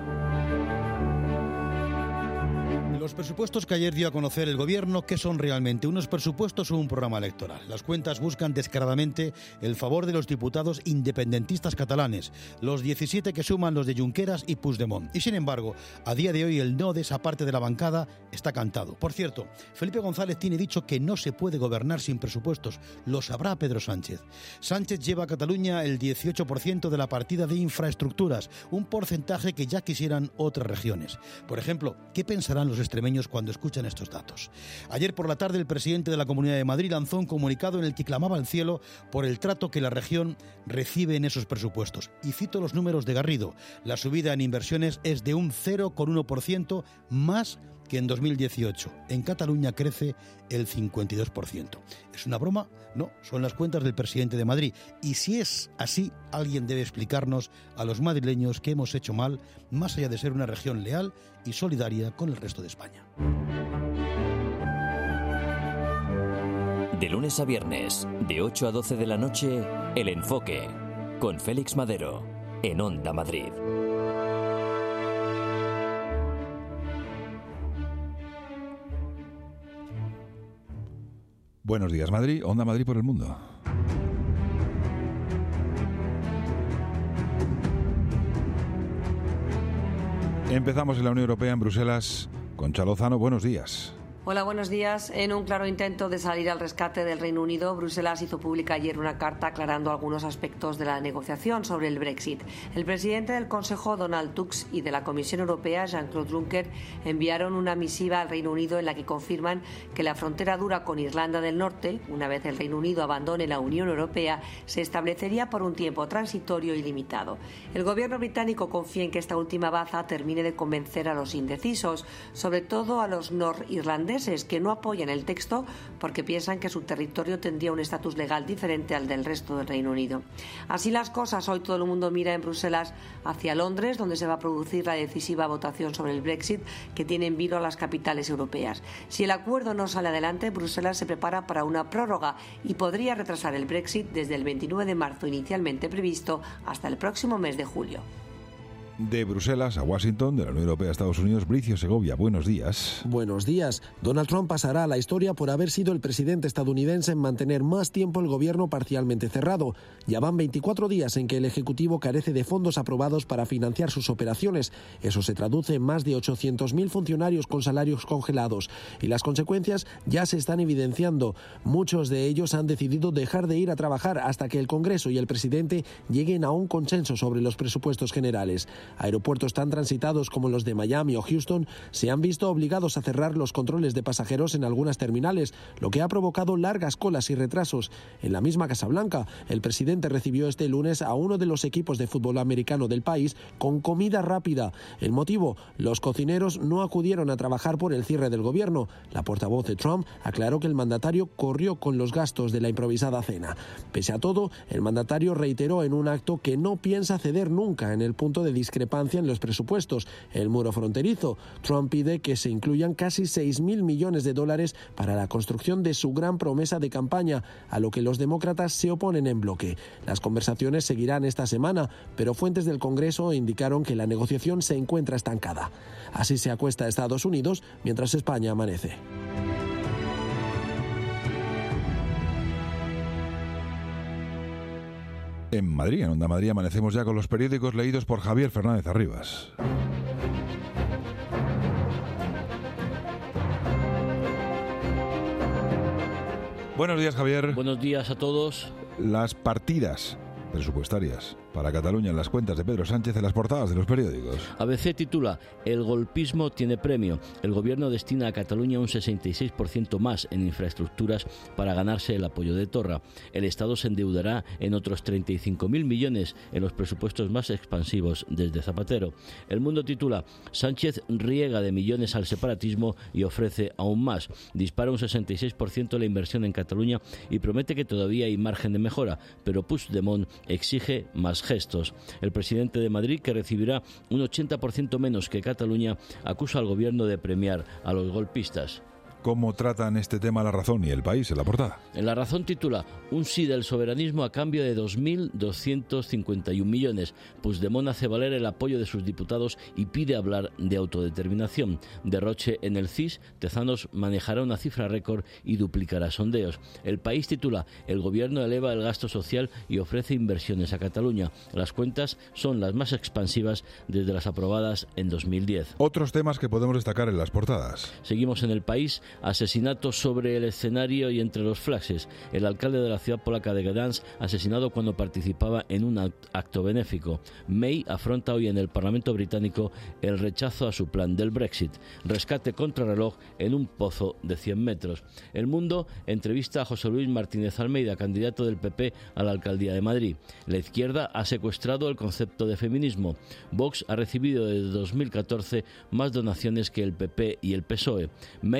Los presupuestos que ayer dio a conocer el Gobierno, ¿qué son realmente? ¿Unos presupuestos o un programa electoral? Las cuentas buscan descaradamente el favor de los diputados independentistas catalanes, los diecisiete que suman los de Junqueras y Puigdemont. Y sin embargo, a día de hoy el no de esa parte de la bancada está cantado. Por cierto, Felipe González tiene dicho que no se puede gobernar sin presupuestos. Lo sabrá Pedro Sánchez. Sánchez lleva a Cataluña el dieciocho por ciento de la partida de infraestructuras, un porcentaje que ya quisieran otras regiones. Por ejemplo, ¿qué pensarán los extremeños cuando escuchan estos datos? Ayer por la tarde el presidente de la Comunidad de Madrid lanzó un comunicado en el que clamaba al cielo por el trato que la región recibe en esos presupuestos. Y cito los números de Garrido. La subida en inversiones es de un cero coma uno por ciento más que en dos mil dieciocho. En Cataluña crece el cincuenta y dos por ciento. ¿Es una broma? No, son las cuentas del presidente de Madrid. Y si es así, alguien debe explicarnos a los madrileños qué hemos hecho mal, más allá de ser una región leal y solidaria con el resto de España. De lunes a viernes, de ocho a doce de la noche, El Enfoque, con Félix Madero, en Onda Madrid. Buenos días, Madrid. Onda Madrid por el mundo. Empezamos en la Unión Europea, en Bruselas, con Chalozano. Buenos días. Hola, buenos días. En un claro intento de salir al rescate del Reino Unido, Bruselas hizo pública ayer una carta aclarando algunos aspectos de la negociación sobre el Brexit. El presidente del Consejo, Donald Tusk, y de la Comisión Europea, Jean-Claude Juncker, enviaron una misiva al Reino Unido en la que confirman que la frontera dura con Irlanda del Norte, una vez el Reino Unido abandone la Unión Europea, se establecería por un tiempo transitorio y limitado. El gobierno británico confía en que esta última baza termine de convencer a los indecisos, sobre todo a los norirlandeses, que no apoyan el texto porque piensan que su territorio tendría un estatus legal diferente al del resto del Reino Unido. Así las cosas, hoy todo el mundo mira en Bruselas hacia Londres, donde se va a producir la decisiva votación sobre el Brexit que tiene en vilo a las capitales europeas. Si el acuerdo no sale adelante, Bruselas se prepara para una prórroga y podría retrasar el Brexit desde el veintinueve de marzo inicialmente previsto hasta el próximo mes de julio. De Bruselas a Washington, de la Unión Europea a Estados Unidos, Bricio Segovia, buenos días. Buenos días. Donald Trump pasará a la historia por haber sido el presidente estadounidense en mantener más tiempo el gobierno parcialmente cerrado. Ya van veinticuatro días en que el Ejecutivo carece de fondos aprobados para financiar sus operaciones. Eso se traduce en más de ochocientos mil funcionarios con salarios congelados. Y las consecuencias ya se están evidenciando. Muchos de ellos han decidido dejar de ir a trabajar hasta que el Congreso y el presidente lleguen a un consenso sobre los presupuestos generales. Aeropuertos tan transitados como los de Miami o Houston se han visto obligados a cerrar los controles de pasajeros en algunas terminales, lo que ha provocado largas colas y retrasos. En la misma Casa Blanca, el presidente recibió este lunes a uno de los equipos de fútbol americano del país con comida rápida. El motivo, los cocineros no acudieron a trabajar por el cierre del gobierno. La portavoz de Trump aclaró que el mandatario corrió con los gastos de la improvisada cena. Pese a todo, el mandatario reiteró en un acto que no piensa ceder nunca en el punto de discrepancia en los presupuestos, el muro fronterizo. Trump pide que se incluyan casi seis mil millones de dólares para la construcción de su gran promesa de campaña, a lo que los demócratas se oponen en bloque. Las conversaciones seguirán esta semana, pero fuentes del Congreso indicaron que la negociación se encuentra estancada. Así se acuesta Estados Unidos mientras España amanece. En Madrid, en Onda Madrid, amanecemos ya con los periódicos leídos por Javier Fernández Arribas. Buenos días, Javier. Buenos días a todos. Las partidas presupuestarias para Cataluña en las cuentas de Pedro Sánchez en las portadas de los periódicos. A B C titula: El golpismo tiene premio. El gobierno destina a Cataluña un sesenta y seis por ciento más en infraestructuras para ganarse el apoyo de Torra. El Estado se endeudará en otros treinta y cinco mil millones en los presupuestos más expansivos desde Zapatero. El Mundo titula: Sánchez riega de millones al separatismo y ofrece aún más. Dispara un sesenta y seis por ciento la inversión en Cataluña y promete que todavía hay margen de mejora, pero Puigdemont exige más gestos. El presidente de Madrid, que recibirá un ochenta por ciento menos que Cataluña, acusa al gobierno de premiar a los golpistas. ¿Cómo tratan este tema La Razón y El País en la portada? En La Razón titula: Un sí del soberanismo a cambio de dos mil doscientos cincuenta y un millones. Puigdemont hace valer el apoyo de sus diputados y pide hablar de autodeterminación. Derroche en el C I S, Tezanos manejará una cifra récord y duplicará sondeos. El País titula: El gobierno eleva el gasto social y ofrece inversiones a Cataluña. Las cuentas son las más expansivas desde las aprobadas en dos mil diez. Otros temas que podemos destacar en las portadas. Seguimos en El País. Asesinatos sobre el escenario y entre los flashes. El alcalde de la ciudad polaca de Gdansk, asesinado cuando participaba en un acto benéfico. May afronta hoy en el Parlamento británico el rechazo a su plan del Brexit. Rescate contrarreloj en un pozo de cien metros. El Mundo entrevista a José Luis Martínez Almeida, candidato del P P a la alcaldía de Madrid. La izquierda ha secuestrado el concepto de feminismo. Vox ha recibido desde dos mil catorce más donaciones que el P P y el P S O E. May en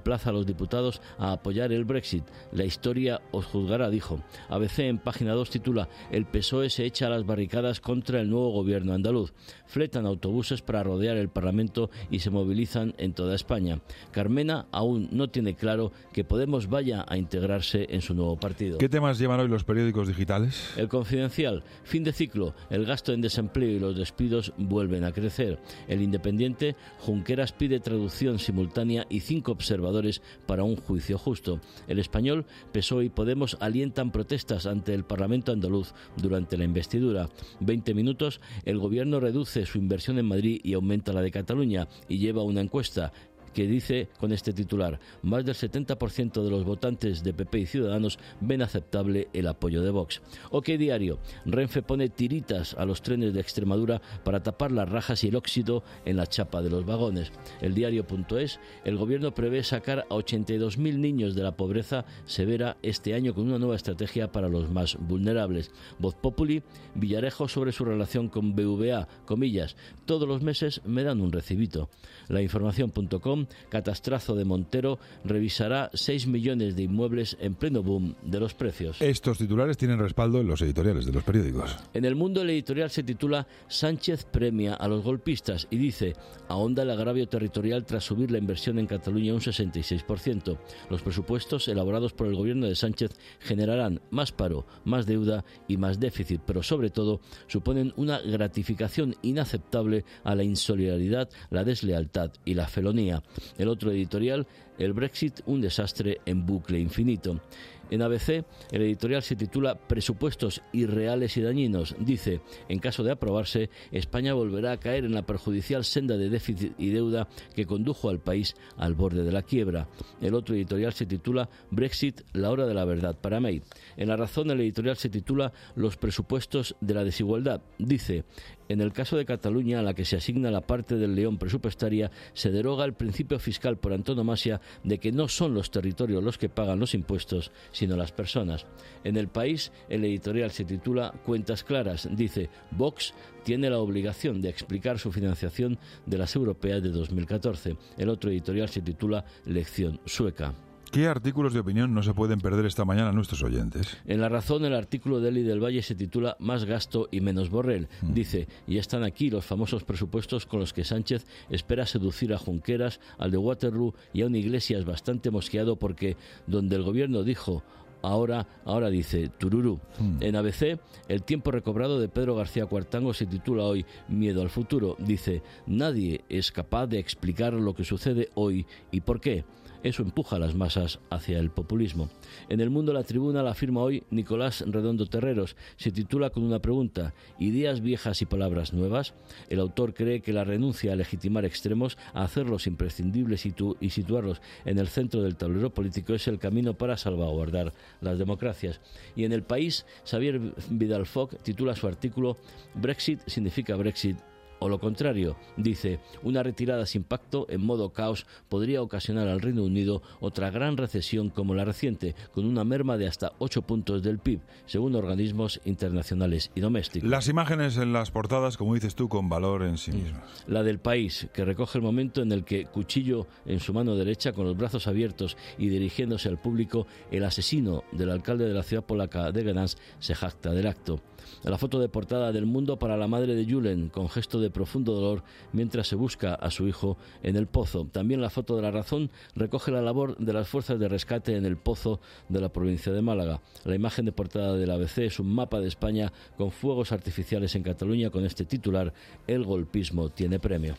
emplaza a los diputados a apoyar el Brexit. La historia os juzgará, dijo. A B C en página dos titula: el P S O E se echa a las barricadas contra el nuevo gobierno andaluz. Fletan autobuses para rodear el Parlamento y se movilizan en toda España. Carmena aún no tiene claro que Podemos vaya a integrarse en su nuevo partido. ¿Qué temas llevan hoy los periódicos digitales? El Confidencial: fin de ciclo, el gasto en desempleo y los despidos vuelven a crecer. El Independiente: Junqueras pide traducción simultánea y cinco observadores para un juicio justo. El Español: P S O E y Podemos alientan protestas ante el Parlamento andaluz durante la investidura. veinte minutos: el gobierno reduce su inversión en Madrid y aumenta la de Cataluña, y lleva una encuesta que dice con este titular: más del setenta por ciento de los votantes de P P y Ciudadanos ven aceptable el apoyo de Vox. OK Diario: Renfe pone tiritas a los trenes de Extremadura para tapar las rajas y el óxido en la chapa de los vagones. El Diario.es: el gobierno prevé sacar a ochenta y dos mil niños de la pobreza severa este año con una nueva estrategia para los más vulnerables. Voz Populi: Villarejo sobre su relación con B V A, comillas: todos los meses me dan un recibito. La Información punto com: catastrazo de Montero, revisará seis millones de inmuebles en pleno boom de los precios. Estos titulares tienen respaldo en los editoriales de los periódicos. En El Mundo, el editorial se titula: Sánchez premia a los golpistas y dice: ahonda el agravio territorial tras subir la inversión en Cataluña un sesenta y seis por ciento. Los presupuestos elaborados por el gobierno de Sánchez generarán más paro, más deuda y más déficit, pero sobre todo suponen una gratificación inaceptable a la insolidaridad, la deslealtad y la felonía. El otro editorial: el Brexit, un desastre en bucle infinito. En A B C, el editorial se titula: presupuestos irreales y dañinos. Dice: en caso de aprobarse, España volverá a caer en la perjudicial senda de déficit y deuda que condujo al país al borde de la quiebra. El otro editorial se titula: Brexit, la hora de la verdad para May. En La Razón, el editorial se titula: los presupuestos de la desigualdad. Dice: en el caso de Cataluña, a la que se asigna la parte del león presupuestaria, se deroga el principio fiscal por antonomasia de que no son los territorios los que pagan los impuestos, sino las personas. En El País, el editorial se titula: cuentas claras. Dice: Vox tiene la obligación de explicar su financiación de las europeas de dos mil catorce. El otro editorial se titula: lección sueca. ¿Qué artículos de opinión no se pueden perder esta mañana nuestros oyentes? En La Razón, el artículo de Eli del Valle se titula: más gasto y menos Borrell. Mm. Dice: ya están aquí los famosos presupuestos con los que Sánchez espera seducir a Junqueras, al de Waterloo y a un Iglesias bastante mosqueado porque donde el gobierno dijo Ahora, ahora dice tururú. Mm. En A B C, el tiempo recobrado de Pedro García Cuartango se titula hoy: Miedo al futuro. Dice: nadie es capaz de explicar lo que sucede hoy y por qué. Eso empuja a las masas hacia el populismo. En El Mundo, la Tribuna la afirma hoy Nicolás Redondo Terreros. Se titula con una pregunta: ¿ideas viejas y palabras nuevas? El autor cree que la renuncia a legitimar extremos, a hacerlos imprescindibles y, tu, y situarlos en el centro del tablero político es el camino para salvaguardar las democracias. Y en El País, Xavier Vidal-Foc titula su artículo: Brexit significa Brexit o lo contrario. Dice: una retirada sin pacto en modo caos podría ocasionar al Reino Unido otra gran recesión como la reciente, con una merma de hasta ocho puntos del P I B, según organismos internacionales y domésticos. Las imágenes en las portadas, como dices tú, con valor en sí mismas. La del País, que recoge el momento en el que, cuchillo en su mano derecha, con los brazos abiertos y dirigiéndose al público, el asesino del alcalde de la ciudad polaca de Gdansk se jacta del acto. La foto de portada del Mundo para la madre de Julen, con gesto de profundo dolor mientras se busca a su hijo en el pozo. También la foto de La Razón recoge la labor de las fuerzas de rescate en el pozo de la provincia de Málaga. La imagen de portada del A B C es un mapa de España con fuegos artificiales en Cataluña con este titular: el golpismo tiene premio.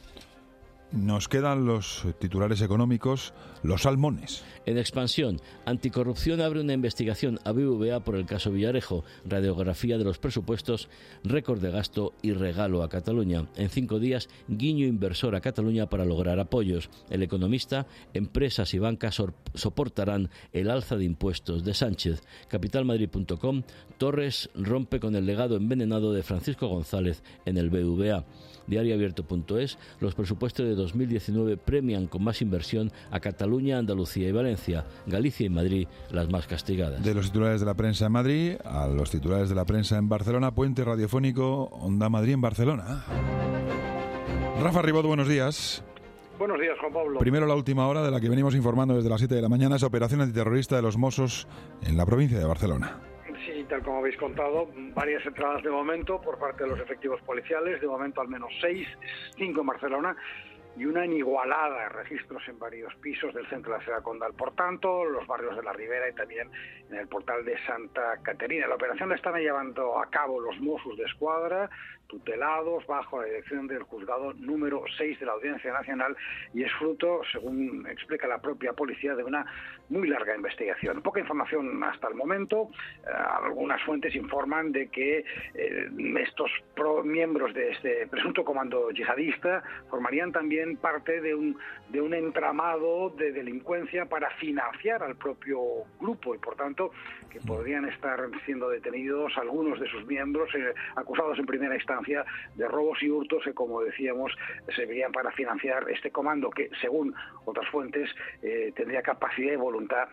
Nos quedan los titulares económicos, los salmones. En Expansión, Anticorrupción abre una investigación a B V A por el caso Villarejo, radiografía de los presupuestos, récord de gasto y regalo a Cataluña. En cinco días, guiño inversor a Cataluña para lograr apoyos. El Economista, empresas y bancas soportarán el alza de impuestos de Sánchez. Capitalmadrid punto com, Torres rompe con el legado envenenado de Francisco González en el B V A. Diarioabierto punto es, los presupuestos de dos mil diecinueve premian con más inversión a Cataluña, Andalucía y Valencia. Galicia y Madrid, las más castigadas. De los titulares de la prensa en Madrid a los titulares de la prensa en Barcelona, puente radiofónico Onda Madrid en Barcelona. Rafa Ribot, buenos días. Buenos días, Juan Pablo. Primero la última hora de la que venimos informando desde las siete de la mañana, esa operación antiterrorista de los Mossos en la provincia de Barcelona. Sí, tal como habéis contado, varias entradas de momento por parte de los efectivos policiales, de momento al menos seis, cinco en Barcelona, y una inigualada registros en varios pisos del centro de la ciudad condal. Por tanto, los barrios de la Ribera y también en el portal de Santa Caterina. La operación la están llevando a cabo los Mossos de Escuadra, tutelados bajo la dirección del juzgado número seis de la Audiencia Nacional, y es fruto, según explica la propia policía, de una muy larga investigación. Poca información hasta el momento. Eh, algunas fuentes informan de que eh, estos pro miembros de este presunto comando yihadista formarían también parte de un, de un entramado de delincuencia para financiar al propio grupo, y por tanto que podrían estar siendo detenidos algunos de sus miembros, eh, acusados en primera instancia de robos y hurtos que, como decíamos, servirían para financiar este comando que, según otras fuentes, eh, tendría capacidad y voluntad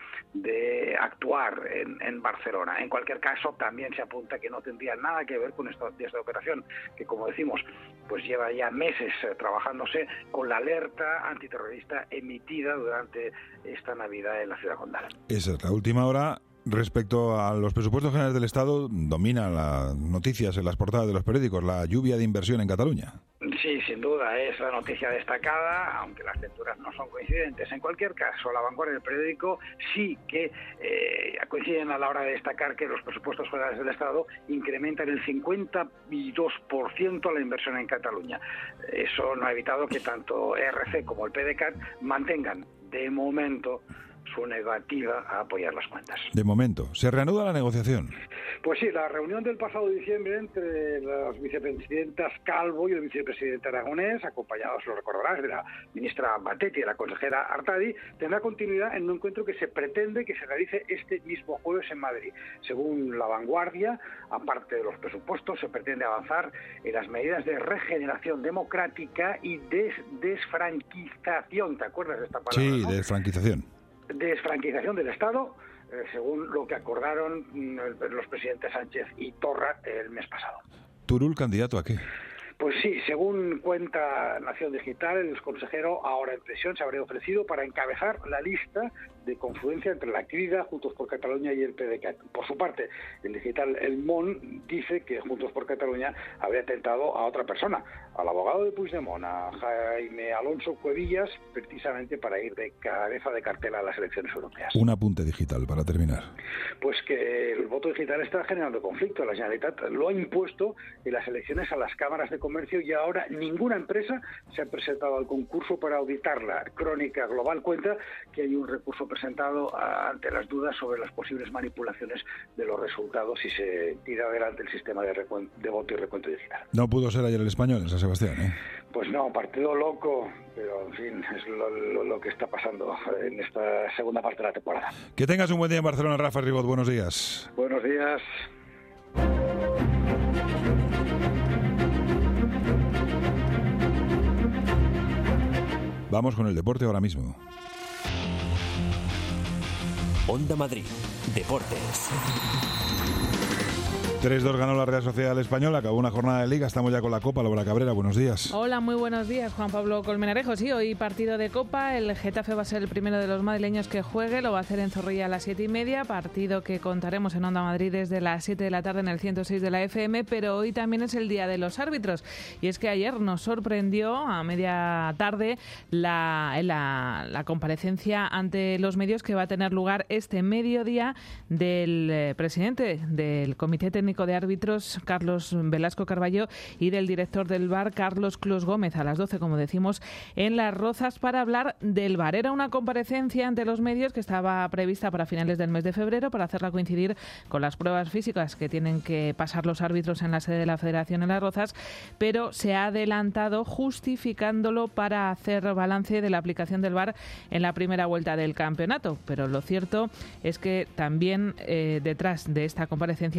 de actuar en, en Barcelona. En cualquier caso, también se apunta que no tendría nada que ver con esta, esta operación, que, como decimos, pues lleva ya meses eh, trabajándose con la alerta antiterrorista emitida durante esta Navidad en la ciudad condal. Esa es la última hora. Respecto a los presupuestos generales del Estado, domina las noticias en las portadas de los periódicos, la lluvia de inversión en Cataluña. Sí, sin duda, es la noticia destacada, aunque las lecturas no son coincidentes. En cualquier caso, La Vanguardia del periódico sí que eh, coinciden a la hora de destacar que los presupuestos generales del Estado incrementan el cincuenta y dos por ciento la inversión en Cataluña. Eso no ha evitado que tanto E R C como el P D C A T mantengan, de momento, su negativa a apoyar las cuentas. De momento. ¿Se reanuda la negociación? Pues sí, la reunión del pasado diciembre entre las vicepresidentas Calvo y el vicepresidente Aragonés, acompañados, lo recordarás, de la ministra Batet y de la consejera Artadi, tendrá continuidad en un encuentro que se pretende que se realice este mismo jueves en Madrid. Según La Vanguardia, aparte de los presupuestos, se pretende avanzar en las medidas de regeneración democrática y des desfranquización. ¿Te acuerdas de esta palabra? Sí, ¿no? desfranquización. Desfranquización del Estado, eh, según lo que acordaron mm, los presidentes Sánchez y Torra el mes pasado. ¿Turull candidato a qué? Pues sí, según cuenta Nación Digital, el consejero, ahora en prisión, se habría ofrecido para encabezar la lista de confluencia entre la Crida, Juntos por Cataluña y el P D C A T. Por su parte, el digital El Món dice que Juntos por Cataluña habría tentado a otra persona, al abogado de Puigdemont, a Jaime Alonso Cuevillas, precisamente para ir de cabeza de cartel a las elecciones europeas. Un apunte digital para terminar. Pues que el voto digital está generando conflicto. La Generalitat lo ha impuesto en las elecciones a las cámaras de comercio y ahora ninguna empresa se ha presentado al concurso para auditarla. Crónica Global cuenta que hay un recurso presentado ante las dudas sobre las posibles manipulaciones de los resultados si se tira adelante el sistema de, de voto y recuento digital. No pudo ser ayer el Español en San Sebastián, ¿eh? Pues no, partido loco, pero en fin, es lo, lo, lo que está pasando en esta segunda parte de la temporada. Que tengas un buen día en Barcelona, Rafa Ribot. Buenos días. Buenos días. Vamos con el deporte ahora mismo. Onda Madrid, Deportes. tres dos ganó la Real Sociedad Española, acabó una jornada de Liga, estamos ya con la Copa. Laura Cabrera, buenos días. Hola, muy buenos días, Juan Pablo Colmenarejo. Sí, hoy partido de Copa, el Getafe va a ser el primero de los madrileños que juegue, lo va a hacer en Zorrilla a las siete y media, partido que contaremos en Onda Madrid desde las siete de la tarde en el ciento seis de la F M, pero hoy también es el día de los árbitros, y es que ayer nos sorprendió a media tarde la, la, la comparecencia ante los medios que va a tener lugar este mediodía del eh, presidente del Comité Técnico de Árbitros, Carlos Velasco Carballo, y del director del V A R, Carlos Clos Gómez, a las doce, como decimos, en Las Rozas, para hablar del V A R. Era una comparecencia ante los medios que estaba prevista para finales del mes de febrero, para hacerla coincidir con las pruebas físicas que tienen que pasar los árbitros en la sede de la Federación en Las Rozas, pero se ha adelantado justificándolo para hacer balance de la aplicación del V A R en la primera vuelta del campeonato. Pero lo cierto es que también eh, detrás de esta comparecencia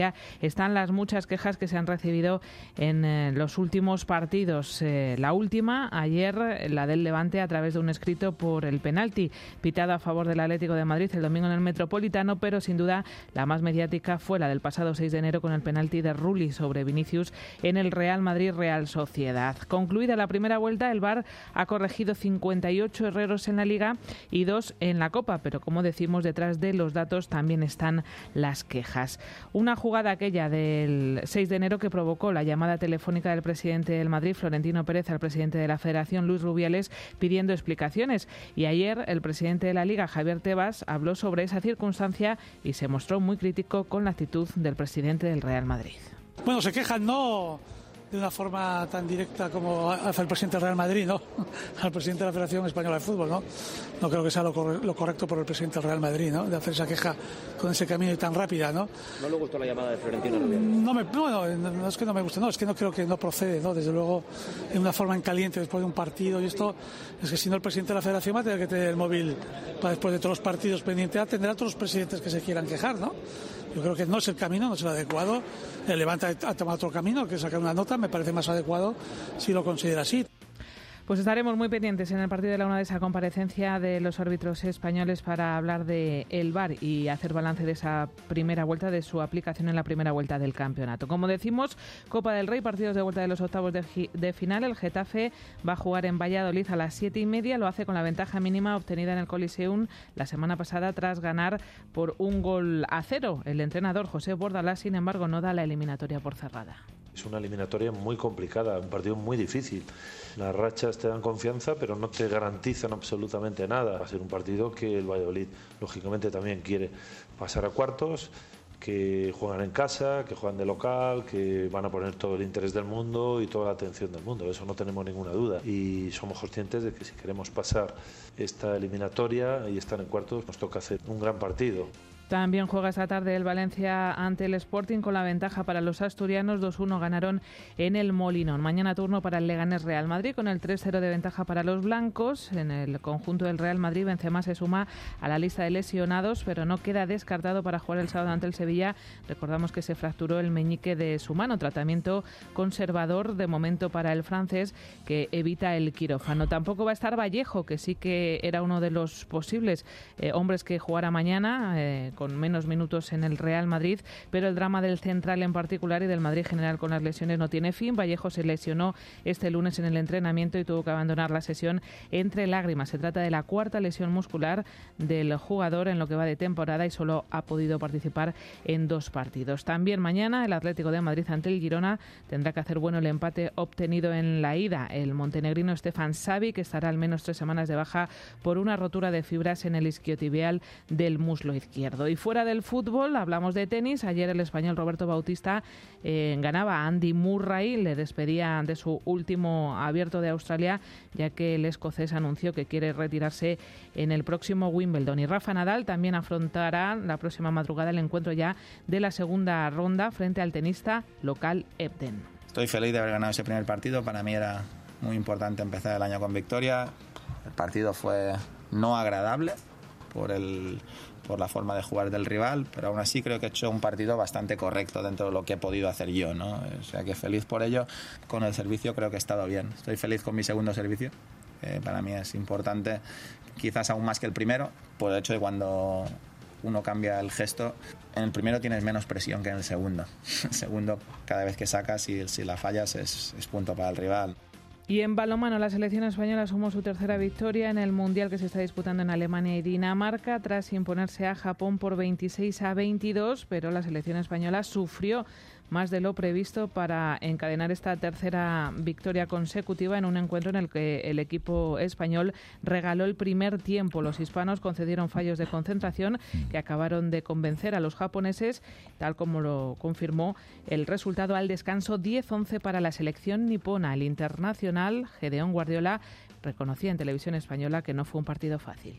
están las muchas quejas que se han recibido en eh, los últimos partidos. Eh, la última, ayer, la del Levante, a través de un escrito por el penalti pitado a favor del Atlético de Madrid el domingo en el Metropolitano, pero sin duda la más mediática fue la del pasado seis de enero con el penalti de Rulli sobre Vinicius en el Real Madrid-Real Sociedad. Concluida la primera vuelta, el V A R ha corregido cincuenta y ocho errores en la Liga y dos en la Copa, pero como decimos, detrás de los datos también están las quejas. Una jugada aquella del seis de enero que provocó la llamada telefónica del presidente del Madrid, Florentino Pérez, al presidente de la Federación, Luis Rubiales, pidiendo explicaciones. Y ayer el presidente de la Liga, Javier Tebas, habló sobre esa circunstancia y se mostró muy crítico con la actitud del presidente del Real Madrid. Bueno, se quejan no de una forma tan directa como hace el presidente del Real Madrid, ¿no? Al presidente de la Federación Española de Fútbol, ¿no? No creo que sea lo, cor- lo correcto por el presidente del Real Madrid, ¿no? De hacer esa queja con ese camino y tan rápida, ¿no? ¿No le gustó la llamada de Florentino Rubiales? No, me, no, no, no es que no me guste, no, es que no creo que no procede, ¿no? Desde luego, en una forma en caliente después de un partido, y esto es que si no el presidente de la Federación va a tener que tener el móvil para después de todos los partidos pendiente, atender a todos los presidentes que se quieran quejar, ¿no? Yo creo que no es el camino, no es el adecuado. El Levante ha tomado otro camino, que sacar una nota, me parece más adecuado si lo considera así. Pues estaremos muy pendientes en el partido de la una de esa comparecencia de los árbitros españoles para hablar de el V A R y hacer balance de esa primera vuelta, de su aplicación en la primera vuelta del campeonato. Como decimos, Copa del Rey, partidos de vuelta de los octavos de, de final. El Getafe va a jugar en Valladolid a las siete y media. Lo hace con la ventaja mínima obtenida en el Coliseum la semana pasada tras ganar por un gol a cero. El entrenador José Bordalás, sin embargo, no da la eliminatoria por cerrada. Es una eliminatoria muy complicada, un partido muy difícil. Las rachas te dan confianza, pero no te garantizan absolutamente nada. Va a ser un partido que el Valladolid, lógicamente, también quiere pasar a cuartos, que juegan en casa, que juegan de local, que van a poner todo el interés del mundo y toda la atención del mundo. Eso no tenemos ninguna duda. Y somos conscientes de que si queremos pasar esta eliminatoria y estar en cuartos, nos toca hacer un gran partido. También juega esta tarde el Valencia ante el Sporting con la ventaja para los asturianos. dos uno ganaron en el Molinón. Mañana turno para el Leganés Real Madrid con el tres cero de ventaja para los blancos. En el conjunto del Real Madrid, Benzema se suma a la lista de lesionados, pero no queda descartado para jugar el sábado ante el Sevilla. Recordamos que se fracturó el meñique de su mano. Tratamiento conservador de momento para el francés, que evita el quirófano. Tampoco va a estar Vallejo, que sí que era uno de los posibles eh, hombres que jugara mañana, eh, con menos minutos en el Real Madrid, pero el drama del central en particular y del Madrid general con las lesiones no tiene fin. Vallejo se lesionó este lunes en el entrenamiento y tuvo que abandonar la sesión entre lágrimas. Se trata de la cuarta lesión muscular del jugador en lo que va de temporada y solo ha podido participar en dos partidos. También mañana el Atlético de Madrid ante el Girona tendrá que hacer bueno el empate obtenido en la ida. El montenegrino Stefan Savic, que estará al menos tres semanas de baja por una rotura de fibras en el isquiotibial del muslo izquierdo. Y fuera del fútbol, hablamos de tenis. Ayer el español Roberto Bautista eh, ganaba a Andy Murray, le despedía de su último abierto de Australia, ya que el escocés anunció que quiere retirarse en el próximo Wimbledon. Y Rafa Nadal también afrontará la próxima madrugada el encuentro ya de la segunda ronda frente al tenista local Ebden. Estoy feliz de haber ganado ese primer partido. Para mí era muy importante empezar el año con victoria. El partido fue no agradable por el... por la forma de jugar del rival, pero aún así creo que he hecho un partido bastante correcto dentro de lo que he podido hacer yo, ¿no? O sea que feliz por ello. Con el servicio creo que he estado bien. Estoy feliz con mi segundo servicio. Eh, para mí es importante, quizás aún más que el primero, por el hecho de cuando uno cambia el gesto, en el primero tienes menos presión que en el segundo. El segundo, cada vez que sacas y si la fallas es, es punto para el rival. Y en balonmano, la selección española sumó su tercera victoria en el Mundial que se está disputando en Alemania y Dinamarca tras imponerse a Japón por veintiséis a veintidós, pero la selección española sufrió más de lo previsto para encadenar esta tercera victoria consecutiva en un encuentro en el que el equipo español regaló el primer tiempo. Los hispanos concedieron fallos de concentración que acabaron de convencer a los japoneses, tal como lo confirmó el resultado al descanso diez once para la selección nipona. El internacional Gedeón Guardiola reconocía en televisión española que no fue un partido fácil.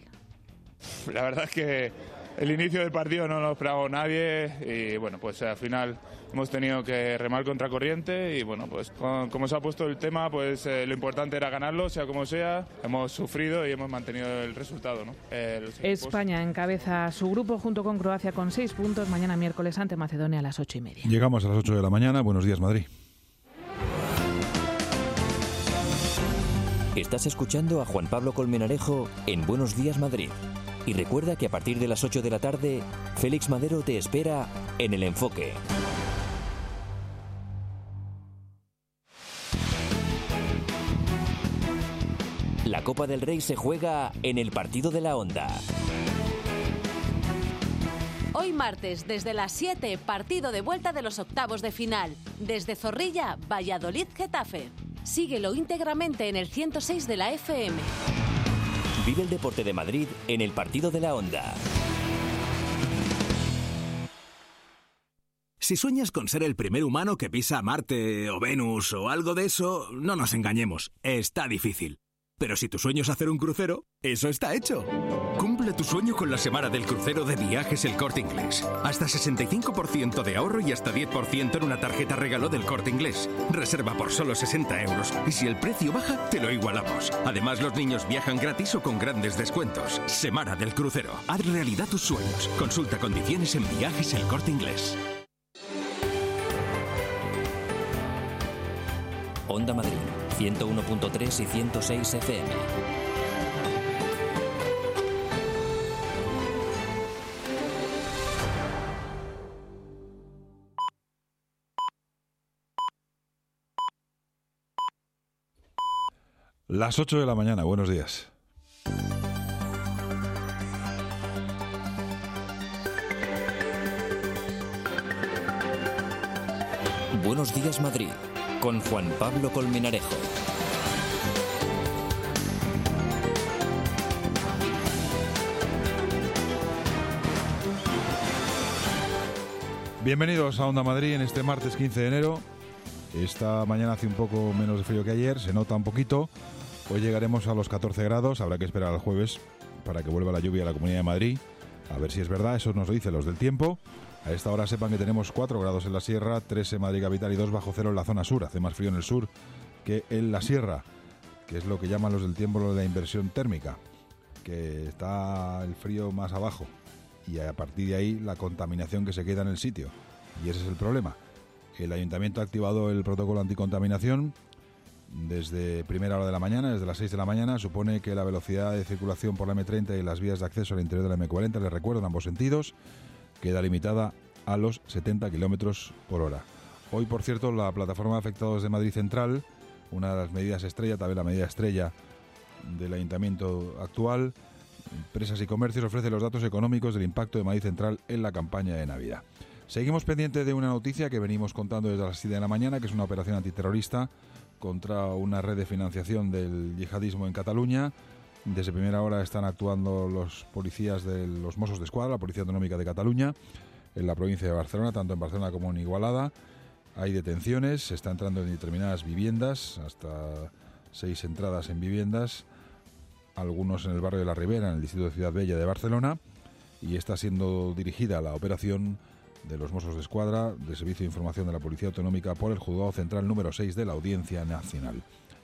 La verdad es que el inicio del partido no lo esperaba nadie y bueno, pues al final hemos tenido que remar contra corriente y bueno, pues con, como se ha puesto el tema, pues eh, lo importante era ganarlo, sea como sea. Hemos sufrido y hemos mantenido el resultado, ¿no? Eh, los equipos... España encabeza su grupo junto con Croacia con seis puntos. Mañana miércoles ante Macedonia a las ocho y media. Llegamos a las ocho de la mañana. Buenos días, Madrid. Estás escuchando a Juan Pablo Colmenarejo en Buenos Días Madrid. Y recuerda que a partir de las ocho de la tarde, Félix Madero te espera en El Enfoque. La Copa del Rey se juega en el partido de la Onda. Hoy martes, desde las siete, partido de vuelta de los octavos de final. Desde Zorrilla, Valladolid-Getafe. Síguelo íntegramente en el ciento seis de la F M. Vive el deporte de Madrid en el partido de la Onda. Si sueñas con ser el primer humano que pisa Marte o Venus o algo de eso, no nos engañemos, está difícil. Pero si tu sueño es hacer un crucero, eso está hecho. Cumple tu sueño con la semana del crucero de Viajes El Corte Inglés. Hasta sesenta y cinco por ciento de ahorro y hasta diez por ciento en una tarjeta regalo del Corte Inglés. Reserva por solo sesenta euros y si el precio baja, te lo igualamos. Además, los niños viajan gratis o con grandes descuentos. Semana del crucero. Haz realidad tus sueños. Consulta condiciones en Viajes El Corte Inglés. Onda Madrid, ciento uno punto tres y ciento seis F M. Las ocho de la mañana, buenos días. Buenos días Madrid, con Juan Pablo Colmenarejo. Bienvenidos a Onda Madrid en este martes quince de enero. Esta mañana hace un poco menos de frío que ayer, se nota un poquito. Hoy llegaremos a los catorce grados, habrá que esperar al jueves para que vuelva la lluvia a la Comunidad de Madrid. A ver si es verdad, eso nos lo dicen los del tiempo. A esta hora sepan que tenemos cuatro grados en la sierra, tres en Madrid capital y dos bajo cero en la zona sur. Hace más frío en el sur que en la sierra, que es lo que llaman los del tiempo lo de la inversión térmica, que está el frío más abajo y a partir de ahí la contaminación que se queda en el sitio. Y ese es el problema. El Ayuntamiento ha activado el protocolo anticontaminación desde primera hora de la mañana, desde las seis de la mañana. Supone que la velocidad de circulación por la eme treinta y las vías de acceso al interior de la eme cuarenta, les recuerdo, en ambos sentidos, queda limitada a los setenta kilómetros por hora. Hoy, por cierto, la plataforma de afectados de Madrid Central, una de las medidas estrella, también la medida estrella del ayuntamiento actual, empresas y comercios, ofrece los datos económicos del impacto de Madrid Central en la campaña de Navidad. Seguimos pendientes de una noticia que venimos contando desde las siete de la mañana, que es una operación antiterrorista contra una red de financiación del yihadismo en Cataluña. Desde primera hora están actuando los policías de los Mossos d'Esquadra, la Policía Autonómica de Cataluña, en la provincia de Barcelona, tanto en Barcelona como en Igualada. Hay detenciones, se está entrando en determinadas viviendas, hasta seis entradas en viviendas, algunos en el barrio de La Ribera, en el distrito de Ciudad Bella de Barcelona, y está siendo dirigida la operación de los Mossos d'Esquadra, del Servicio de Información de la Policía Autonómica, por el Juzgado Central número seis de la Audiencia Nacional.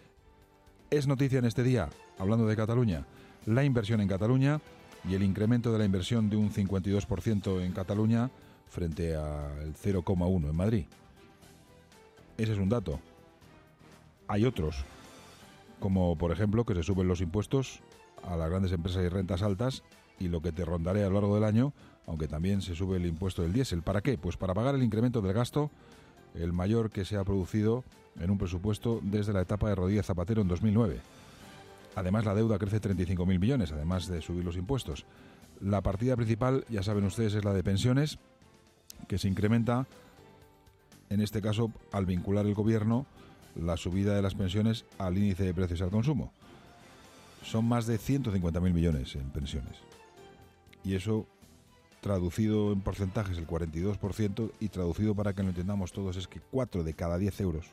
Es noticia en este día, hablando de Cataluña, la inversión en Cataluña y el incremento de la inversión de un cincuenta y dos por ciento en Cataluña frente al cero coma uno en Madrid. Ese es un dato. Hay otros, como por ejemplo que se suben los impuestos a las grandes empresas y rentas altas y lo que te rondaré a lo largo del año, aunque también se sube el impuesto del diésel. ¿Para qué? Pues para pagar el incremento del gasto, el mayor que se ha producido en un presupuesto desde la etapa de Rodríguez Zapatero en dos mil nueve. Además, la deuda crece treinta y cinco mil millones, además de subir los impuestos. La partida principal, ya saben ustedes, es la de pensiones, que se incrementa, en este caso, al vincular el Gobierno la subida de las pensiones al índice de precios al consumo. Son más de ciento cincuenta mil millones en pensiones. Y eso, traducido en porcentajes, el cuarenta y dos por ciento, y traducido para que lo entendamos todos, es que cuatro de cada diez euros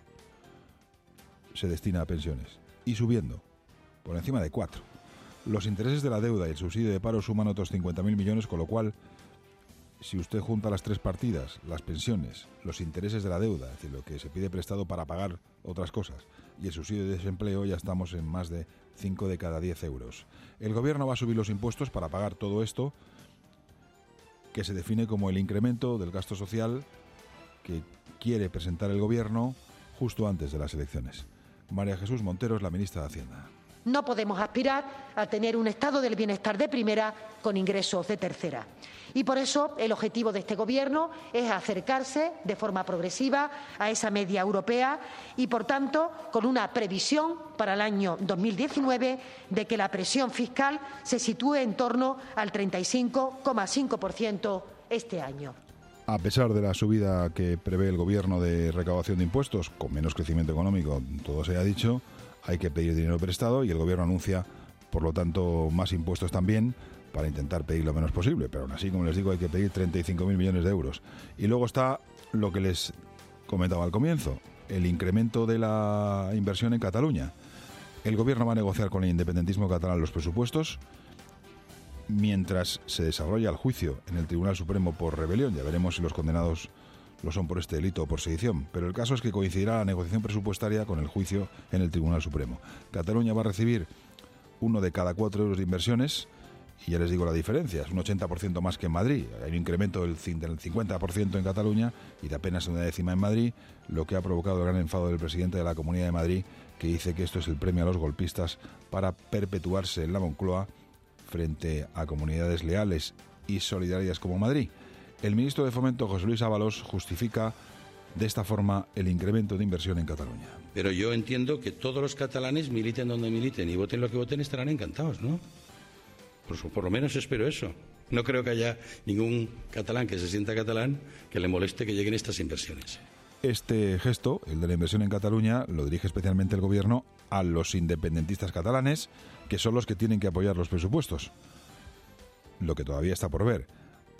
se destina a pensiones. Y subiendo, por encima de cuatro. Los intereses de la deuda y el subsidio de paro suman otros cincuenta mil millones, con lo cual si usted junta las tres partidas, las pensiones, los intereses de la deuda, es decir, lo que se pide prestado para pagar otras cosas, y el subsidio de desempleo, ya estamos en más de cinco de cada diez euros. El gobierno va a subir los impuestos para pagar todo esto, que se define como el incremento del gasto social que quiere presentar el gobierno justo antes de las elecciones. María Jesús Montero es la ministra de Hacienda. No podemos aspirar a tener un estado del bienestar de primera con ingresos de tercera. Y por eso el objetivo de este Gobierno es acercarse de forma progresiva a esa media europea y, por tanto, con una previsión para el año dos mil diecinueve de que la presión fiscal se sitúe en torno al treinta y cinco coma cinco por ciento este año. A pesar de la subida que prevé el Gobierno de recaudación de impuestos, con menos crecimiento económico, todo se ha dicho, hay que pedir dinero prestado y el Gobierno anuncia, por lo tanto, más impuestos también para intentar pedir lo menos posible. Pero aún así, como les digo, hay que pedir treinta y cinco mil millones de euros. Y luego está lo que les comentaba al comienzo, el incremento de la inversión en Cataluña. El Gobierno va a negociar con el independentismo catalán los presupuestos mientras se desarrolla el juicio en el Tribunal Supremo por rebelión. Ya veremos si los condenados lo son por este delito o por sedición, pero el caso es que coincidirá la negociación presupuestaria con el juicio en el Tribunal Supremo. Cataluña va a recibir uno de cada cuatro euros de inversiones, y ya les digo la diferencia, es un ochenta por ciento más que en Madrid. Hay un incremento del cincuenta por ciento en Cataluña y de apenas una décima en Madrid, lo que ha provocado el gran enfado del presidente de la Comunidad de Madrid, que dice que esto es el premio a los golpistas para perpetuarse en la Moncloa frente a comunidades leales y solidarias como Madrid. El ministro de Fomento, José Luis Ábalos, justifica de esta forma el incremento de inversión en Cataluña. Pero yo entiendo que todos los catalanes, militen donde militen y voten lo que voten, estarán encantados, ¿no? Por, por lo menos espero eso. No creo que haya ningún catalán que se sienta catalán que le moleste que lleguen estas inversiones. Este gesto, el de la inversión en Cataluña, lo dirige especialmente el Gobierno a los independentistas catalanes, que son los que tienen que apoyar los presupuestos. Lo que todavía está por ver.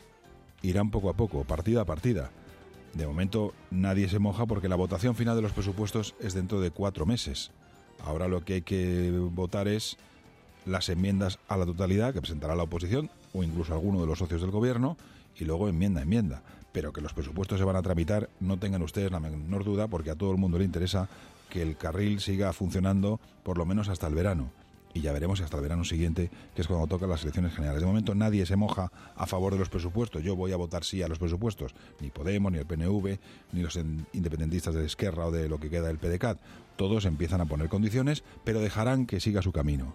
Irán poco a poco, partida a partida. De momento nadie se moja porque la votación final de los presupuestos es dentro de cuatro meses. Ahora lo que hay que votar es las enmiendas a la totalidad que presentará la oposición o incluso alguno de los socios del Gobierno y luego enmienda a enmienda. Pero que los presupuestos se van a tramitar, no tengan ustedes la menor duda, porque a todo el mundo le interesa que el carril siga funcionando por lo menos hasta el verano. Y ya veremos si hasta el verano siguiente, que es cuando tocan las elecciones generales. De momento nadie se moja a favor de los presupuestos. Yo voy a votar sí a los presupuestos. Ni Podemos, ni el P N V, ni los independentistas de Esquerra o de lo que queda del P D C A T. Todos empiezan a poner condiciones, pero dejarán que siga su camino.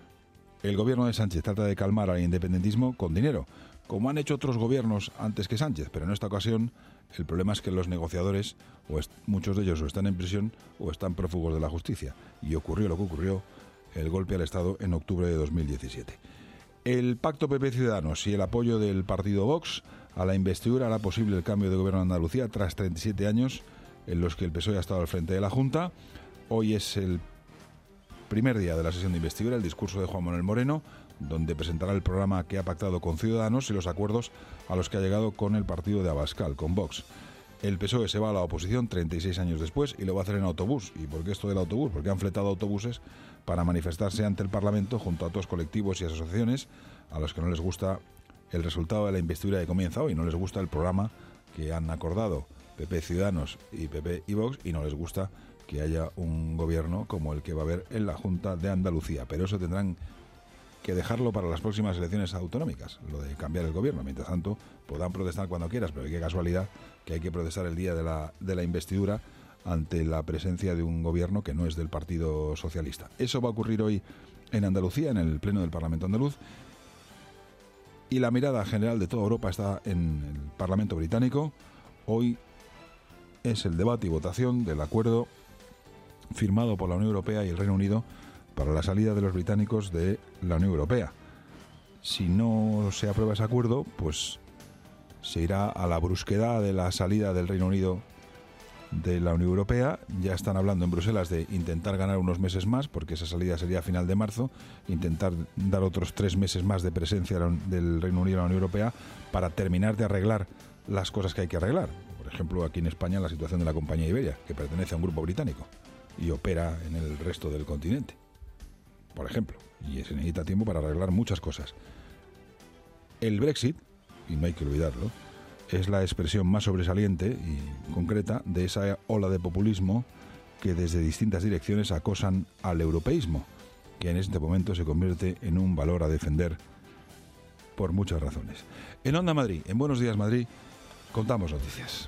El gobierno de Sánchez trata de calmar al independentismo con dinero, como han hecho otros gobiernos antes que Sánchez, pero en esta ocasión el problema es que los negociadores, o es, muchos de ellos o están en prisión o están prófugos de la justicia. Y ocurrió lo que ocurrió, el golpe al Estado en octubre de dos mil diecisiete. El pacto P P Ciudadanos y el apoyo del partido Vox a la investidura hará posible el cambio de gobierno en Andalucía tras treinta y siete años en los que el P S O E ha estado al frente de la Junta. Hoy es el primer día de la sesión de investidura, el discurso de Juan Manuel Moreno, donde presentará el programa que ha pactado con Ciudadanos y los acuerdos a los que ha llegado con el partido de Abascal, con Vox. El P S O E se va a la oposición treinta y seis años después y lo va a hacer en autobús. ¿Y por qué esto del autobús? Porque han fletado autobuses para manifestarse ante el Parlamento junto a otros colectivos y asociaciones a los que no les gusta el resultado de la investidura que comienza hoy, no les gusta el programa que han acordado P P Ciudadanos y P P y Vox, y no les gusta que haya un gobierno como el que va a haber en la Junta de Andalucía. Pero eso tendrán que dejarlo para las próximas elecciones autonómicas, lo de cambiar el gobierno. Mientras tanto, podrán protestar cuando quieras, pero qué casualidad que hay que protestar el día de la, de la investidura ante la presencia de un gobierno que no es del Partido Socialista. Eso va a ocurrir hoy en Andalucía, en el Pleno del Parlamento andaluz, y la mirada general de toda Europa está en el Parlamento británico. Hoy es el debate y votación del acuerdo firmado por la Unión Europea y el Reino Unido para la salida de los británicos de la Unión Europea. Si no se aprueba ese acuerdo, pues se irá a la brusquedad de la salida del Reino Unido de la Unión Europea. Ya están hablando en Bruselas de intentar ganar unos meses más, porque esa salida sería a final de marzo, intentar dar otros tres meses más de presencia del Reino Unido en la Unión Europea para terminar de arreglar las cosas que hay que arreglar. Por ejemplo, aquí en España la situación de la compañía Iberia, que pertenece a un grupo británico y opera en el resto del continente, por ejemplo, y se necesita tiempo para arreglar muchas cosas. El Brexit, y no hay que olvidarlo, es la expresión más sobresaliente y concreta de esa ola de populismo que desde distintas direcciones acosan al europeísmo, que en este momento se convierte en un valor a defender por muchas razones. En Onda Madrid, en Buenos Días Madrid, contamos noticias.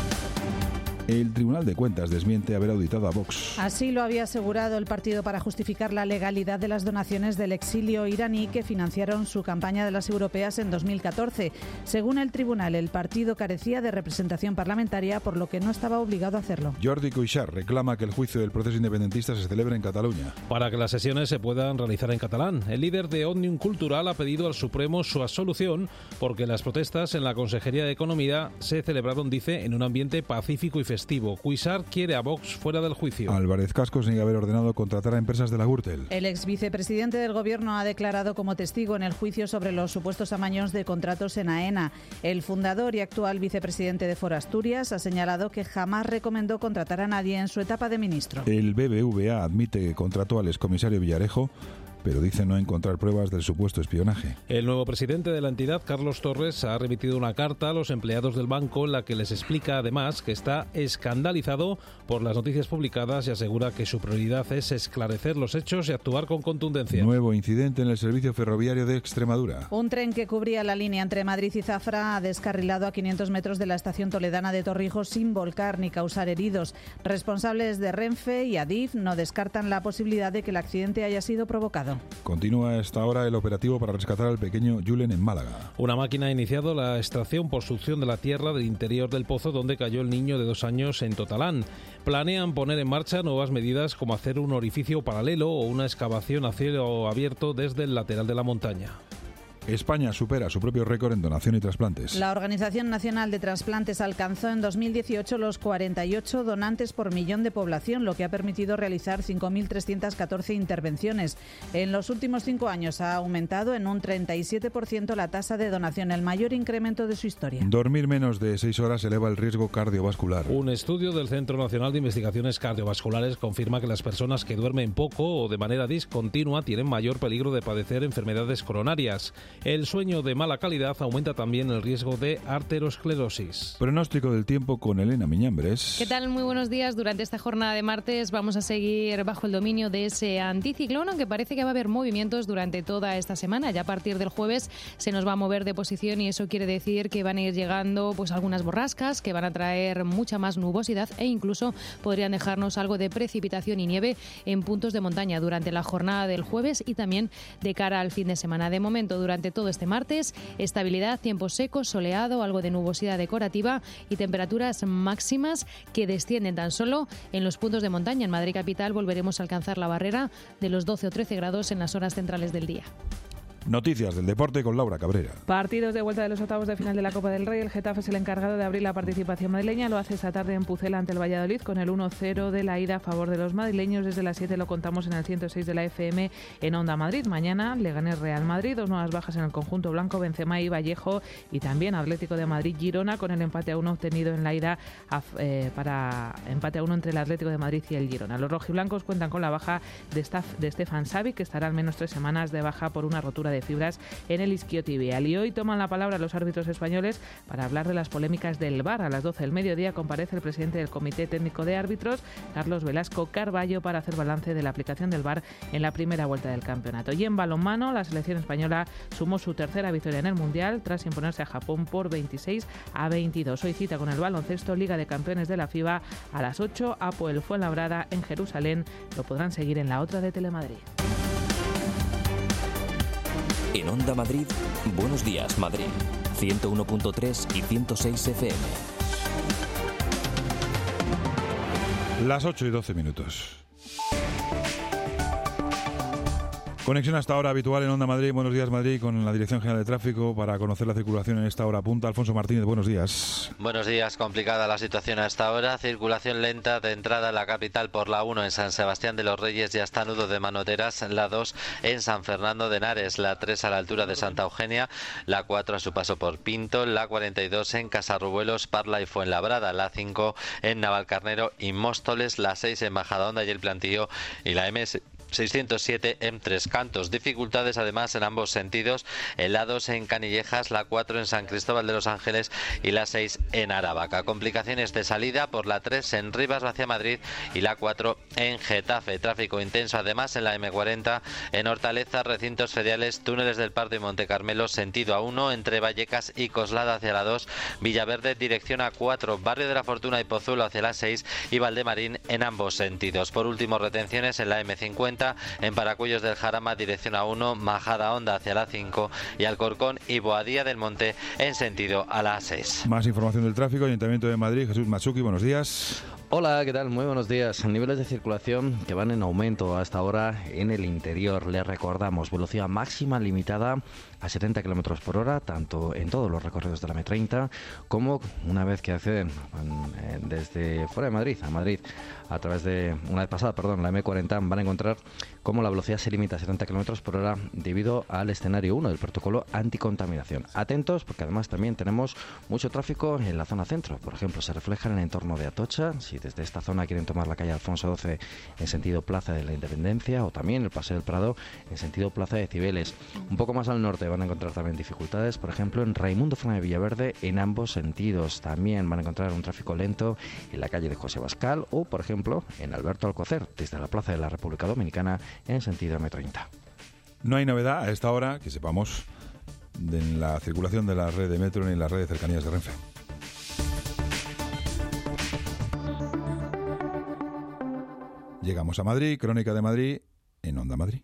El Tribunal de Cuentas desmiente haber auditado a Vox. Así lo había asegurado el partido para justificar la legalidad de las donaciones del exilio iraní que financiaron su campaña de las europeas en dos mil catorce. Según el tribunal, el partido carecía de representación parlamentaria, por lo que no estaba obligado a hacerlo. Jordi Cuixart reclama que el juicio del proceso independentista se celebre en Cataluña. Para que las sesiones se puedan realizar en catalán, el líder de Òmnium Cultural ha pedido al Supremo su absolución porque las protestas en la Consejería de Economía se celebraron, dice, en un ambiente pacífico y festivo. Cuixart quiere a Vox fuera del juicio. Álvarez Cascos niega haber ordenado contratar a empresas de la Gürtel. El ex vicepresidente del Gobierno ha declarado como testigo en el juicio sobre los supuestos amaños de contratos en AENA. El fundador y actual vicepresidente de Foro Asturias ha señalado que jamás recomendó contratar a nadie en su etapa de ministro. El B B V A admite que contrató al excomisario Villarejo, pero dice no encontrar pruebas del supuesto espionaje. El nuevo presidente de la entidad, Carlos Torres, ha remitido una carta a los empleados del banco en la que les explica además que está escandalizado por las noticias publicadas y asegura que su prioridad es esclarecer los hechos y actuar con contundencia. Nuevo incidente en el servicio ferroviario de Extremadura. Un tren que cubría la línea entre Madrid y Zafra ha descarrilado a quinientos metros de la estación toledana de Torrijos sin volcar ni causar heridos. Responsables de Renfe y Adif no descartan la posibilidad de que el accidente haya sido provocado. Continúa hasta ahora el operativo para rescatar al pequeño Julen en Málaga. Una máquina ha iniciado la extracción por succión de la tierra del interior del pozo donde cayó el niño de dos años en Totalán. Planean poner en marcha nuevas medidas como hacer un orificio paralelo o una excavación a cielo abierto desde el lateral de la montaña. España supera su propio récord en donación y trasplantes. La Organización Nacional de Trasplantes alcanzó en dos mil dieciocho los cuarenta y ocho donantes por millón de población, lo que ha permitido realizar cinco mil trescientas catorce intervenciones. En los últimos cinco años ha aumentado en un treinta y siete por ciento la tasa de donación, el mayor incremento de su historia. Dormir menos de seis horas eleva el riesgo cardiovascular. Un estudio del Centro Nacional de Investigaciones Cardiovasculares confirma que las personas que duermen poco o de manera discontinua tienen mayor peligro de padecer enfermedades coronarias. El sueño de mala calidad aumenta también el riesgo de arteriosclerosis. Pronóstico del tiempo con Elena Miñambres. ¿Qué tal? Muy buenos días. Durante esta jornada de martes vamos a seguir bajo el dominio de ese anticiclón, aunque parece que va a haber movimientos durante toda esta semana. Ya a partir del jueves se nos va a mover de posición y eso quiere decir que van a ir llegando pues algunas borrascas que van a traer mucha más nubosidad e incluso podrían dejarnos algo de precipitación y nieve en puntos de montaña durante la jornada del jueves y también de cara al fin de semana. De momento, durante todo este martes, estabilidad, tiempo seco, soleado, algo de nubosidad decorativa y temperaturas máximas que descienden tan solo en los puntos de montaña. En Madrid capital volveremos a alcanzar la barrera de los doce o trece grados en las horas centrales del día. Noticias del deporte con Laura Cabrera. Partidos de vuelta de los octavos de final de la Copa del Rey. El Getafe es el encargado de abrir la participación madrileña. Lo hace esta tarde en Pucela ante el Valladolid con el uno cero de la ida a favor de los madrileños. Desde las siete lo contamos en el ciento seis de la F M en Onda Madrid. Mañana Leganés Real Madrid. Dos nuevas bajas en el conjunto blanco, Benzema y Vallejo. Y también Atlético de Madrid Girona con el empate a uno obtenido en la ida a, eh, para empate a uno entre el Atlético de Madrid y el Girona. Los rojiblancos cuentan con la baja de, staff, de Stefan Savic, que estará al menos tres semanas de baja por una rotura de fibras en el isquiotibial. Y hoy toman la palabra los árbitros españoles para hablar de las polémicas del V A R. A las doce del mediodía comparece el presidente del Comité Técnico de Árbitros, Carlos Velasco Carballo, para hacer balance de la aplicación del V A R en la primera vuelta del campeonato. Y en balonmano, la selección española sumó su tercera victoria en el Mundial tras imponerse a Japón por veintiséis a veintidós. Hoy cita con el baloncesto Liga de Campeones de la FIBA a las ocho, Apoel Fuenlabrada en Jerusalén. Lo podrán seguir en la otra de Telemadrid. En Onda Madrid, Buenos Días Madrid, ciento uno punto tres y ciento seis F M. Las ocho y doce minutos. Conexión hasta ahora habitual en Onda Madrid. Buenos días Madrid con la Dirección General de Tráfico para conocer la circulación en esta hora punta. Alfonso Martínez, buenos días. Buenos días, complicada la situación a esta hora. Circulación lenta de entrada a la capital por la uno en San Sebastián de los Reyes y hasta Nudo de Manoteras, la dos en San Fernando de Henares, la tres a la altura de Santa Eugenia, la cuatro a su paso por Pinto, la cuarenta y dos en Casarrubuelos, Parla y Fuenlabrada, la cinco en Navalcarnero y Móstoles, la seis en Majadahonda y el Plantío y la M seiscientos siete en Tres Cantos. Dificultades además en ambos sentidos, en la dos en Canillejas, la cuatro en San Cristóbal de los Ángeles y la seis en Aravaca. Complicaciones de salida por la tres en Rivas hacia Madrid y la cuatro en Getafe. Tráfico intenso además en la eme cuarenta en Hortaleza, recintos feriales, túneles del Pardo y Monte Carmelo, sentido A uno entre Vallecas y Coslada hacia la dos, Villaverde dirección A cuatro, Barrio de la Fortuna y Pozuelo hacia la seis y Valdemarín en ambos sentidos. Por último, retenciones en la eme cincuenta en Paracuellos del Jarama dirección A uno, Majada Honda hacia la cinco y Alcorcón y Boadilla del Monte en sentido a la seis. Más información del tráfico. Ayuntamiento de Madrid, Jesús Matsuki, buenos días. Hola, ¿qué tal? Muy buenos días. Niveles de circulación que van en aumento hasta ahora en el interior. Les recordamos, velocidad máxima limitada a setenta kilómetros por hora, tanto en todos los recorridos de la eme treinta como una vez que acceden desde fuera de Madrid a Madrid, a través de, una vez pasada, perdón, la eme cuarenta, van a encontrar cómo la velocidad se limita a setenta kilómetros por hora debido al escenario uno del protocolo anticontaminación. Atentos, porque además también tenemos mucho tráfico en la zona centro. Por ejemplo, se refleja en el entorno de Atocha, si desde esta zona quieren tomar la calle Alfonso doce en sentido Plaza de la Independencia, o también el Paseo del Prado en sentido Plaza de Cibeles. Un poco más al norte van a encontrar también dificultades, por ejemplo, en Raimundo Fernández Villaverde en ambos sentidos. También van a encontrar un tráfico lento en la calle de José Bascal o, por ejemplo, en Alberto Alcocer, desde la Plaza de la República Dominicana en sentido eme treinta. No hay novedad a esta hora, que sepamos, de la circulación de la red de metro ni en la red de cercanías de Renfe. Llegamos a Madrid, Crónica de Madrid, en Onda Madrid.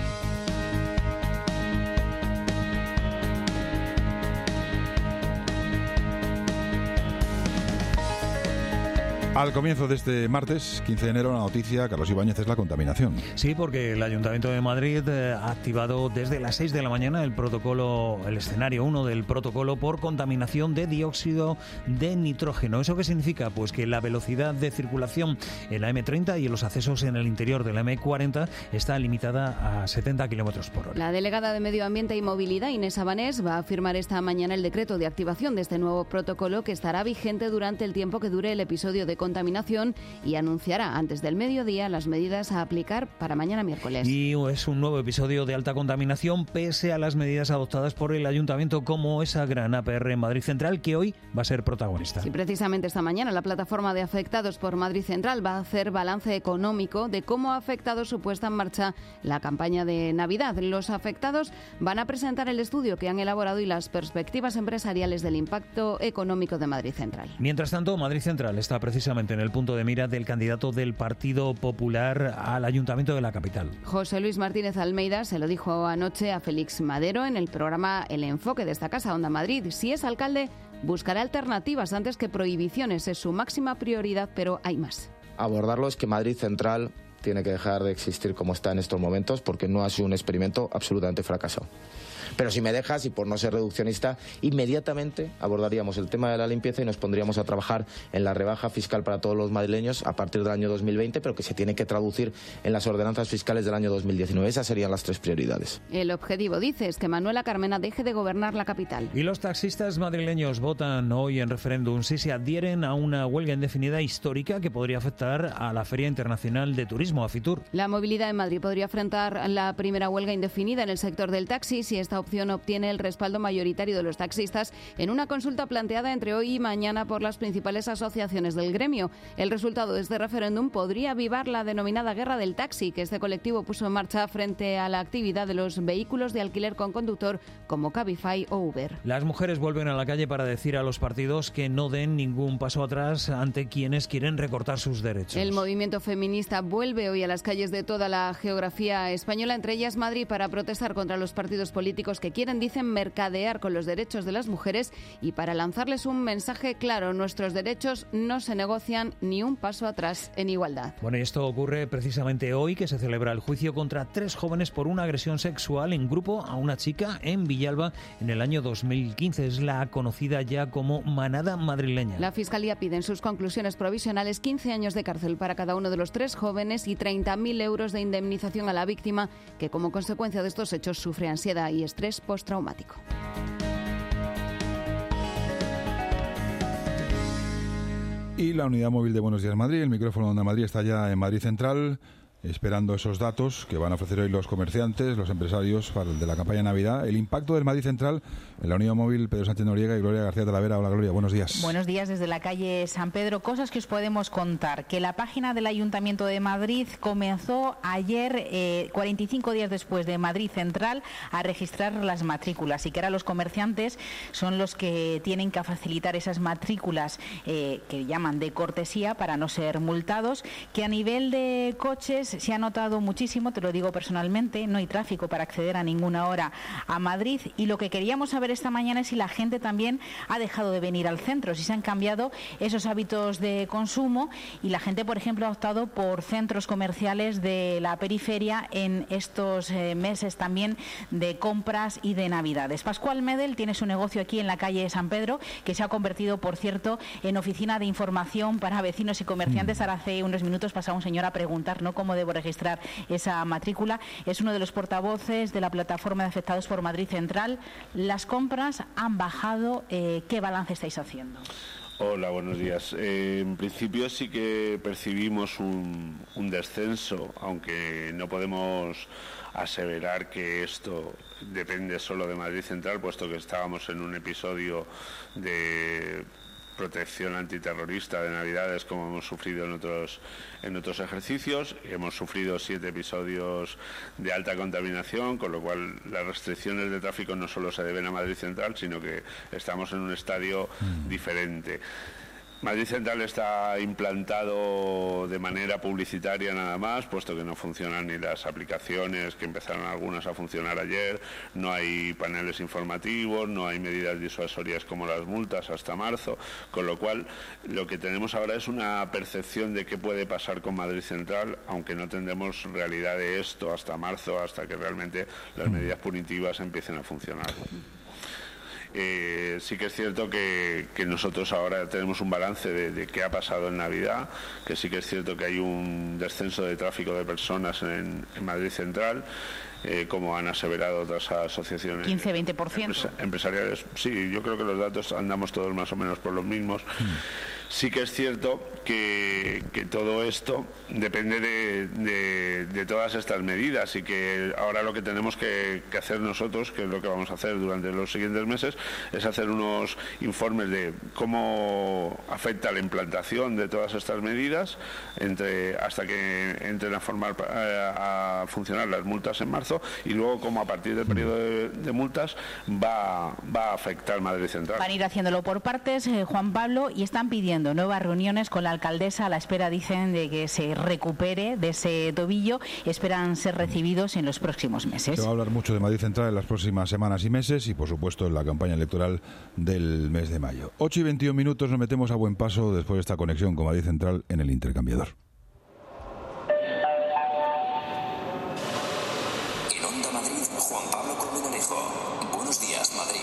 Al comienzo de este martes, quince de enero, la noticia, Carlos Ibáñez, es la contaminación. Sí, porque el Ayuntamiento de Madrid eh, ha activado desde las seis de la mañana el protocolo, el escenario uno del protocolo por contaminación de dióxido de nitrógeno. ¿Eso qué significa? Pues que la velocidad de circulación en la eme treinta y en los accesos en el interior de la eme cuarenta está limitada a setenta kilómetros por hora. La delegada de Medio Ambiente y Movilidad, Inés Abanés, va a firmar esta mañana el decreto de activación de este nuevo protocolo que estará vigente durante el tiempo que dure el episodio de contaminación y anunciará antes del mediodía las medidas a aplicar para mañana miércoles. Y es un nuevo episodio de alta contaminación pese a las medidas adoptadas por el Ayuntamiento, como esa gran A P R en Madrid Central, que hoy va a ser protagonista. Sí, precisamente esta mañana la plataforma de afectados por Madrid Central va a hacer balance económico de cómo ha afectado su puesta en marcha la campaña de Navidad. Los afectados van a presentar el estudio que han elaborado y las perspectivas empresariales del impacto económico de Madrid Central. Mientras tanto, Madrid Central está precisamente en el punto de mira del candidato del Partido Popular al Ayuntamiento de la capital. José Luis Martínez Almeida se lo dijo anoche a Félix Madero en el programa El Enfoque de esta casa, Onda Madrid. Si es alcalde, buscará alternativas antes que prohibiciones. Es su máxima prioridad, pero hay más. Abordarlo es que Madrid Central tiene que dejar de existir como está en estos momentos, porque no ha sido un experimento absolutamente fracasado. Pero si me dejas, y por no ser reduccionista, inmediatamente abordaríamos el tema de la limpieza y nos pondríamos a trabajar en la rebaja fiscal para todos los madrileños a partir del año dos mil veinte, pero que se tiene que traducir en las ordenanzas fiscales del año dos mil diecinueve. Esas serían las tres prioridades. El objetivo, dice, es que Manuela Carmena deje de gobernar la capital. Y los taxistas madrileños votan hoy en referéndum si se adhieren a una huelga indefinida histórica que podría afectar a la Feria Internacional de Turismo, a Fitur. La movilidad en Madrid podría enfrentar la primera huelga indefinida en el sector del taxi si esta opción obtiene el respaldo mayoritario de los taxistas en una consulta planteada entre hoy y mañana por las principales asociaciones del gremio. El resultado de este referéndum podría avivar la denominada guerra del taxi que este colectivo puso en marcha frente a la actividad de los vehículos de alquiler con conductor como Cabify o Uber. Las mujeres vuelven a la calle para decir a los partidos que no den ningún paso atrás ante quienes quieren recortar sus derechos. El movimiento feminista vuelve hoy a las calles de toda la geografía española, entre ellas Madrid, para protestar contra los partidos políticos que quieren, dicen, mercadear con los derechos de las mujeres y para lanzarles un mensaje claro: nuestros derechos no se negocian, ni un paso atrás en igualdad. Bueno, y esto ocurre precisamente hoy, que se celebra el juicio contra tres jóvenes por una agresión sexual en grupo a una chica en Villalba en el año dos mil quince. Es la conocida ya como manada madrileña. La Fiscalía pide en sus conclusiones provisionales quince años de cárcel para cada uno de los tres jóvenes y treinta mil euros de indemnización a la víctima, que como consecuencia de estos hechos sufre ansiedad y estrés postraumático. Y la unidad móvil de Buenos Días Madrid, el micrófono de Onda Madrid está ya en Madrid Central. esperando esos datos que van a ofrecer hoy los comerciantes, los empresarios para el de la campaña de Navidad. El impacto del Madrid Central en la Unión Móvil, Pedro Sánchez Noriega y Gloria García Talavera. Hola, Gloria, buenos días. Buenos días desde la calle San Pedro. Cosas que os podemos contar. Que la página del Ayuntamiento de Madrid comenzó ayer, eh, cuarenta y cinco días después de Madrid Central, a registrar las matrículas y que ahora los comerciantes son los que tienen que facilitar esas matrículas eh, que llaman de cortesía para no ser multados. Que a nivel de coches se ha notado muchísimo, te lo digo personalmente, no hay tráfico para acceder a ninguna hora a Madrid, y lo que queríamos saber esta mañana es si la gente también ha dejado de venir al centro, si se han cambiado esos hábitos de consumo y la gente, por ejemplo, ha optado por centros comerciales de la periferia en estos eh, meses también de compras y de Navidades. Pascual Medel tiene su negocio aquí en la calle San Pedro, que se ha convertido, por cierto, en oficina de información para vecinos y comerciantes. Ahora hace unos minutos pasaba un señor a preguntar, ¿no?, cómo debo registrar esa matrícula. Es uno de los portavoces de la plataforma de afectados por Madrid Central. Las compras han bajado. Eh, ¿Qué balance estáis haciendo? Hola, buenos días. Eh, en principio sí que percibimos un, un descenso, aunque no podemos aseverar que esto depende solo de Madrid Central, puesto que estábamos en un episodio de protección antiterrorista de Navidades, como hemos sufrido en otros en otros ejercicios. Hemos sufrido siete episodios de alta contaminación, con lo cual las restricciones de tráfico no solo se deben a Madrid Central, sino que estamos en un estadio mm. diferente. Madrid Central está implantado de manera publicitaria nada más, puesto que no funcionan ni las aplicaciones, que empezaron algunas a funcionar ayer, no hay paneles informativos, no hay medidas disuasorias como las multas hasta marzo, con lo cual lo que tenemos ahora es una percepción de qué puede pasar con Madrid Central, aunque no tendremos realidad de esto hasta marzo, hasta que realmente las medidas punitivas empiecen a funcionar. Eh, sí que es cierto que, que nosotros ahora tenemos un balance de, de qué ha pasado en Navidad, que sí que es cierto que hay un descenso de tráfico de personas en, en Madrid Central, eh, como han aseverado otras asociaciones quince a veinte por ciento empresariales. Sí, yo creo que los datos andamos todos más o menos por los mismos. Mm. Sí que es cierto que, que todo esto depende de, de, de todas estas medidas, y que ahora lo que tenemos que, que hacer nosotros, que es lo que vamos a hacer durante los siguientes meses, es hacer unos informes de cómo afecta la implantación de todas estas medidas entre hasta que entren a formar a, a funcionar las multas en marzo, y luego cómo a partir del periodo de, de multas va, va a afectar Madrid Central. Van a ir haciéndolo por partes, eh, Juan Pablo, y están pidiendo nuevas reuniones con la alcaldesa a la espera, dicen, de que se recupere de ese tobillo. Esperan ser recibidos en los próximos meses. Se va a hablar mucho de Madrid Central en las próximas semanas y meses, y por supuesto en la campaña electoral del mes de mayo. ocho y veintiún minutos, nos metemos a buen paso después de esta conexión con Madrid Central en el intercambiador. En Onda Madrid, Juan Pablo Colmenarejo. Buenos días, Madrid.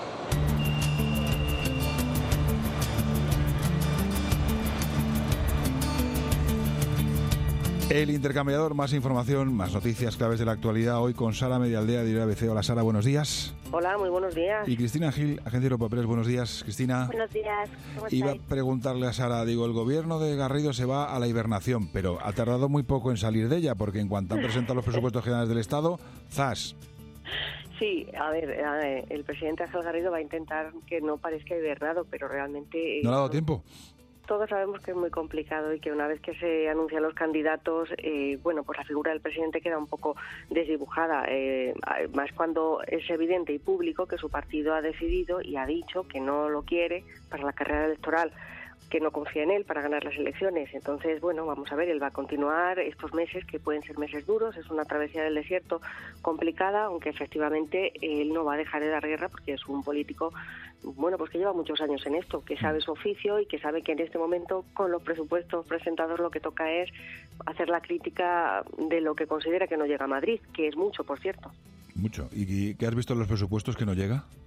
El intercambiador, más información, más noticias claves de la actualidad, hoy con Sara Medialdea de A B C. Hola, Sara, buenos días. Hola, muy buenos días. Y Cristina Gil, Agencia Europa Press, buenos días, Cristina. Buenos días, ¿cómo Iba estáis? a preguntarle a Sara, digo, el gobierno de Garrido se va a la hibernación, pero ha tardado muy poco en salir de ella, porque en cuanto han presentado los presupuestos generales del Estado, ¡zas! Sí, a ver, a ver, el presidente Ángel Garrido va a intentar que no parezca hibernado, pero realmente... ¿No le ha dado tiempo? Todos sabemos que es muy complicado y que una vez que se anuncian los candidatos, eh, bueno, pues la figura del presidente queda un poco desdibujada, eh, más cuando es evidente y público que su partido ha decidido y ha dicho que no lo quiere para la carrera electoral, que no confía en él para ganar las elecciones. Entonces, bueno, vamos a ver, él va a continuar estos meses, que pueden ser meses duros, es una travesía del desierto complicada, aunque efectivamente él no va a dejar de dar guerra, porque es un político, bueno, pues que lleva muchos años en esto, que sabe su oficio y que sabe que en este momento, con los presupuestos presentados, lo que toca es hacer la crítica de lo que considera que no llega a Madrid, que es mucho, por cierto. Mucho. ¿Y qué has visto en los presupuestos que no llega?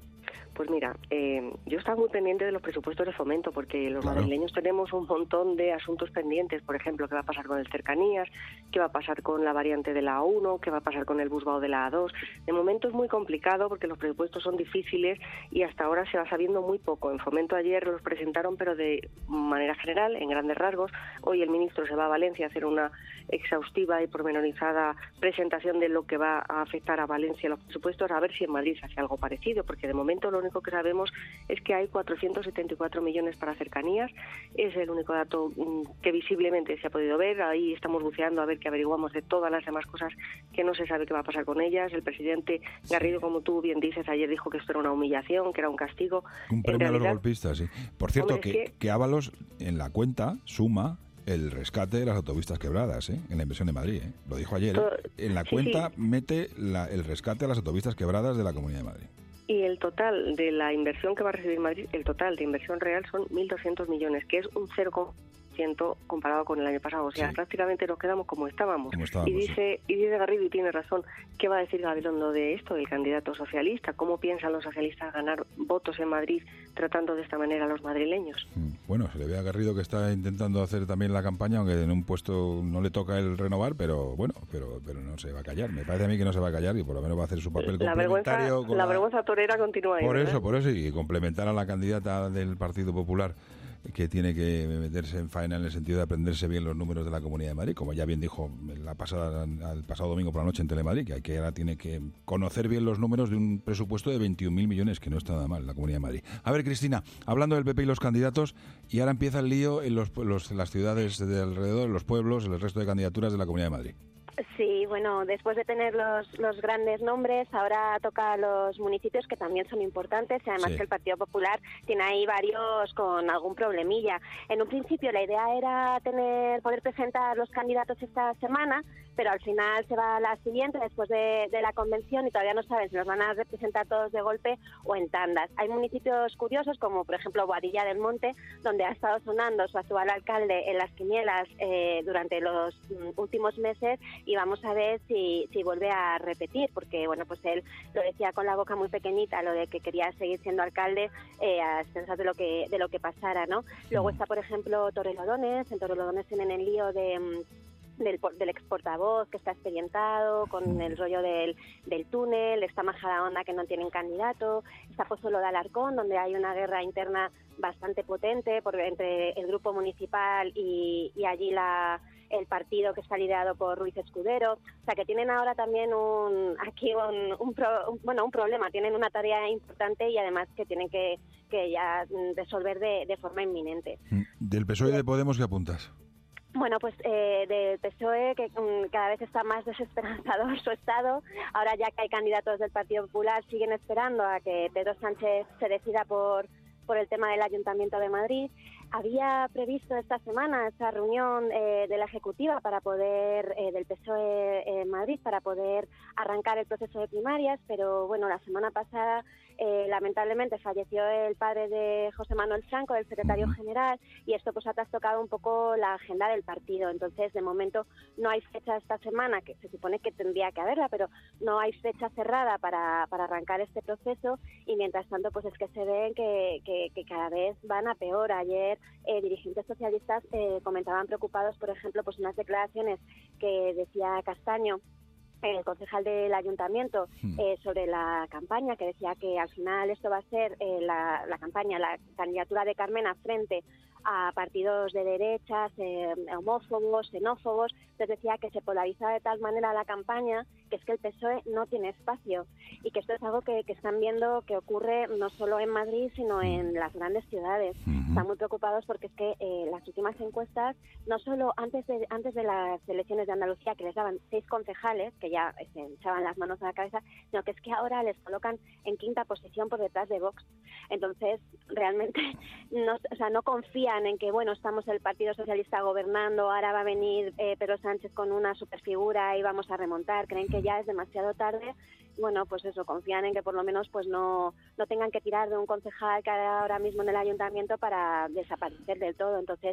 Pues mira, eh, yo estaba muy pendiente de los presupuestos de Fomento, porque los Claro. madrileños tenemos un montón de asuntos pendientes. Por ejemplo, qué va a pasar con el Cercanías, qué va a pasar con la variante de la A uno, qué va a pasar con el Busbao de la A dos. De momento es muy complicado porque los presupuestos son difíciles y hasta ahora se va sabiendo muy poco. En Fomento ayer los presentaron, pero de manera general, en grandes rasgos. Hoy el ministro se va a Valencia a hacer una exhaustiva y pormenorizada presentación de lo que va a afectar a Valencia los presupuestos, a ver si en Madrid se hace algo parecido, porque de momento lo único que sabemos es que hay cuatrocientos setenta y cuatro millones para Cercanías. Es el único dato mm, que visiblemente se ha podido ver. Ahí estamos buceando a ver qué averiguamos de todas las demás cosas que no se sabe qué va a pasar con ellas. El presidente Garrido, como tú bien dices, ayer dijo que esto era una humillación, que era un castigo. Un premio a los golpistas, sí. Por cierto, Hombre, que, es que- que Ábalos en la cuenta suma el rescate de las autopistas quebradas, ¿eh? En la inversión de Madrid, ¿eh? Lo dijo ayer, ¿eh? Todo- En la sí, cuenta sí. mete la- el rescate a las autopistas quebradas de la Comunidad de Madrid. Y el total de la inversión que va a recibir Madrid, el total de inversión real son mil doscientos millones, que es un cero coma cinco por ciento comparado con el año pasado. O sea, Sí. prácticamente nos quedamos como estábamos. Como estábamos, y dice y dice Garrido, y tiene razón, ¿qué va a decir Gabilondo de esto, del candidato socialista? ¿Cómo piensan los socialistas ganar votos en Madrid tratando de esta manera a los madrileños? Bueno, se le ve a Garrido que está intentando hacer también la campaña, aunque en un puesto no le toca el renovar, pero bueno, pero pero no se va a callar. Me parece a mí que no se va a callar y por lo menos va a hacer su papel La vergüenza, complementario. con la vergüenza torera continúa ahí. Por ¿verdad? eso, por eso, y complementar a la candidata del Partido Popular, que tiene que meterse en faena en el sentido de aprenderse bien los números de la Comunidad de Madrid, como ya bien dijo la pasada, el pasado domingo por la noche en Telemadrid, que, hay que ahora tiene que conocer bien los números de un presupuesto de veintiún mil millones, que no está nada mal la Comunidad de Madrid. A ver, Cristina, hablando del P P y los candidatos, y ahora empieza el lío en los, los- las ciudades de alrededor, en los pueblos, en el resto de candidaturas de la Comunidad de Madrid. Sí, bueno, después de tener los, los grandes nombres, ahora toca a los municipios que también son importantes, y además Sí. que el Partido Popular tiene ahí varios con algún problemilla. En un principio la idea era tener poder presentar los candidatos esta semana, pero al final se va a la siguiente después de, de la convención y todavía no saben si los van a representar todos de golpe o en tandas. Hay municipios curiosos como por ejemplo Boadilla del Monte, donde ha estado sonando su actual alcalde en las quinielas eh, durante los mm, últimos meses, y vamos a ver si, si vuelve a repetir, porque bueno, pues él lo decía con la boca muy pequeñita, lo de que quería seguir siendo alcalde eh, a expensas de lo que de lo que pasara, ¿no? Luego está, por ejemplo, Torrelodones. En Torrelodones tienen el lío de mm, del, por- del ex portavoz que está expedientado con el rollo del, del túnel, está Majadahonda que no tienen candidato, está Pozuelo de Alarcón, donde hay una guerra interna bastante potente por, entre el grupo municipal y, y allí la el partido que está liderado por Ruiz Escudero. O sea, que tienen ahora también un aquí un, un, pro- un- bueno, un problema, tienen una tarea importante y además que tienen que, que ya mm, resolver de, de forma inminente. Del P S O E y de Podemos, ¿qué apuntas? Bueno, pues eh, del P S O E, que mm, cada vez está más desesperanzador su estado. Ahora ya que hay candidatos del Partido Popular, siguen esperando a que Pedro Sánchez se decida por, por el tema del Ayuntamiento de Madrid. Había previsto esta semana esta reunión eh, de la Ejecutiva para poder eh, del P S O E en Madrid para poder arrancar el proceso de primarias, pero bueno, la semana pasada eh, lamentablemente falleció el padre de José Manuel Franco, el secretario general, y esto pues ha trastocado un poco la agenda del partido. Entonces, de momento no hay fecha esta semana, que se supone que tendría que haberla, pero no hay fecha cerrada para, para arrancar este proceso, y mientras tanto pues es que se ven que, que, que cada vez van a peor. Ayer eh, dirigentes socialistas eh, comentaban preocupados, por ejemplo, pues unas declaraciones que decía Castaño, el concejal del ayuntamiento, eh, sobre la campaña, que decía que al final esto va a ser eh, la, la campaña, la candidatura de Carmena frente a partidos de derechas, eh, homófobos, xenófobos. Entonces decía que se polariza de tal manera la campaña que es que el P S O E no tiene espacio, y que esto es algo que, que están viendo que ocurre no solo en Madrid, sino en las grandes ciudades. Están muy preocupados porque es que eh, las últimas encuestas, no solo antes de antes de las elecciones de Andalucía, que les daban seis concejales, que ya eh, se echaban las manos a la cabeza, sino que es que ahora les colocan en quinta posición por detrás de Vox. Entonces, realmente no, o sea, no confían en que, bueno, estamos el Partido Socialista gobernando, ahora va a venir eh, Pedro Sánchez con una superfigura y vamos a remontar. Creen que ya es demasiado tarde. Bueno, pues eso, confían en que por lo menos pues no, no tengan que tirar de un concejal que hay ahora mismo en el ayuntamiento para desaparecer del todo. Entonces,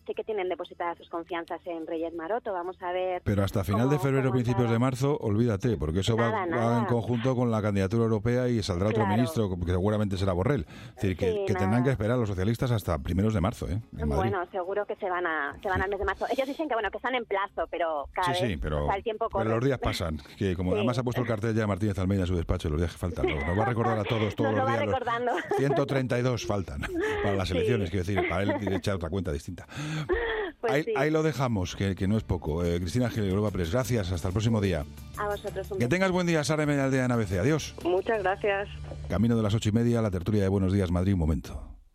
sí que tienen depositadas sus confianzas en Reyes Maroto. Vamos a ver... Pero hasta final cómo, de febrero, principios de marzo, olvídate, porque eso nada, va, nada. va en conjunto con la candidatura europea y saldrá otro Claro. ministro, que seguramente será Borrell. Es decir, que, Sí, que nada. tendrán que esperar los socialistas hasta primeros de marzo, ¿eh? En Madrid. Bueno, seguro que se van a se van al mes de marzo. Ellos dicen que bueno que están en plazo, pero cada Sí, vez sí, pero, o sea, el tiempo corre. pero los días pasan. Que como Sí. además ha puesto el cartel ya Martínez Almeida en su despacho, los días que faltan. Nos, nos va a recordar a todos, todos Nos lo los va días. los recordando. ciento treinta y dos faltan para las Sí. elecciones, quiero decir, para él tiene que echar otra cuenta distinta. Pues ahí, sí. ahí lo dejamos, que, que no es poco. Eh, Cristina Gil, Europa Press, gracias, hasta el próximo día. A vosotros un Que beso. tengas buen día, Sara Media Aldea en A B C. Adiós. Muchas gracias. Camino de las ocho y media, la tertulia de Buenos Días Madrid, un momento.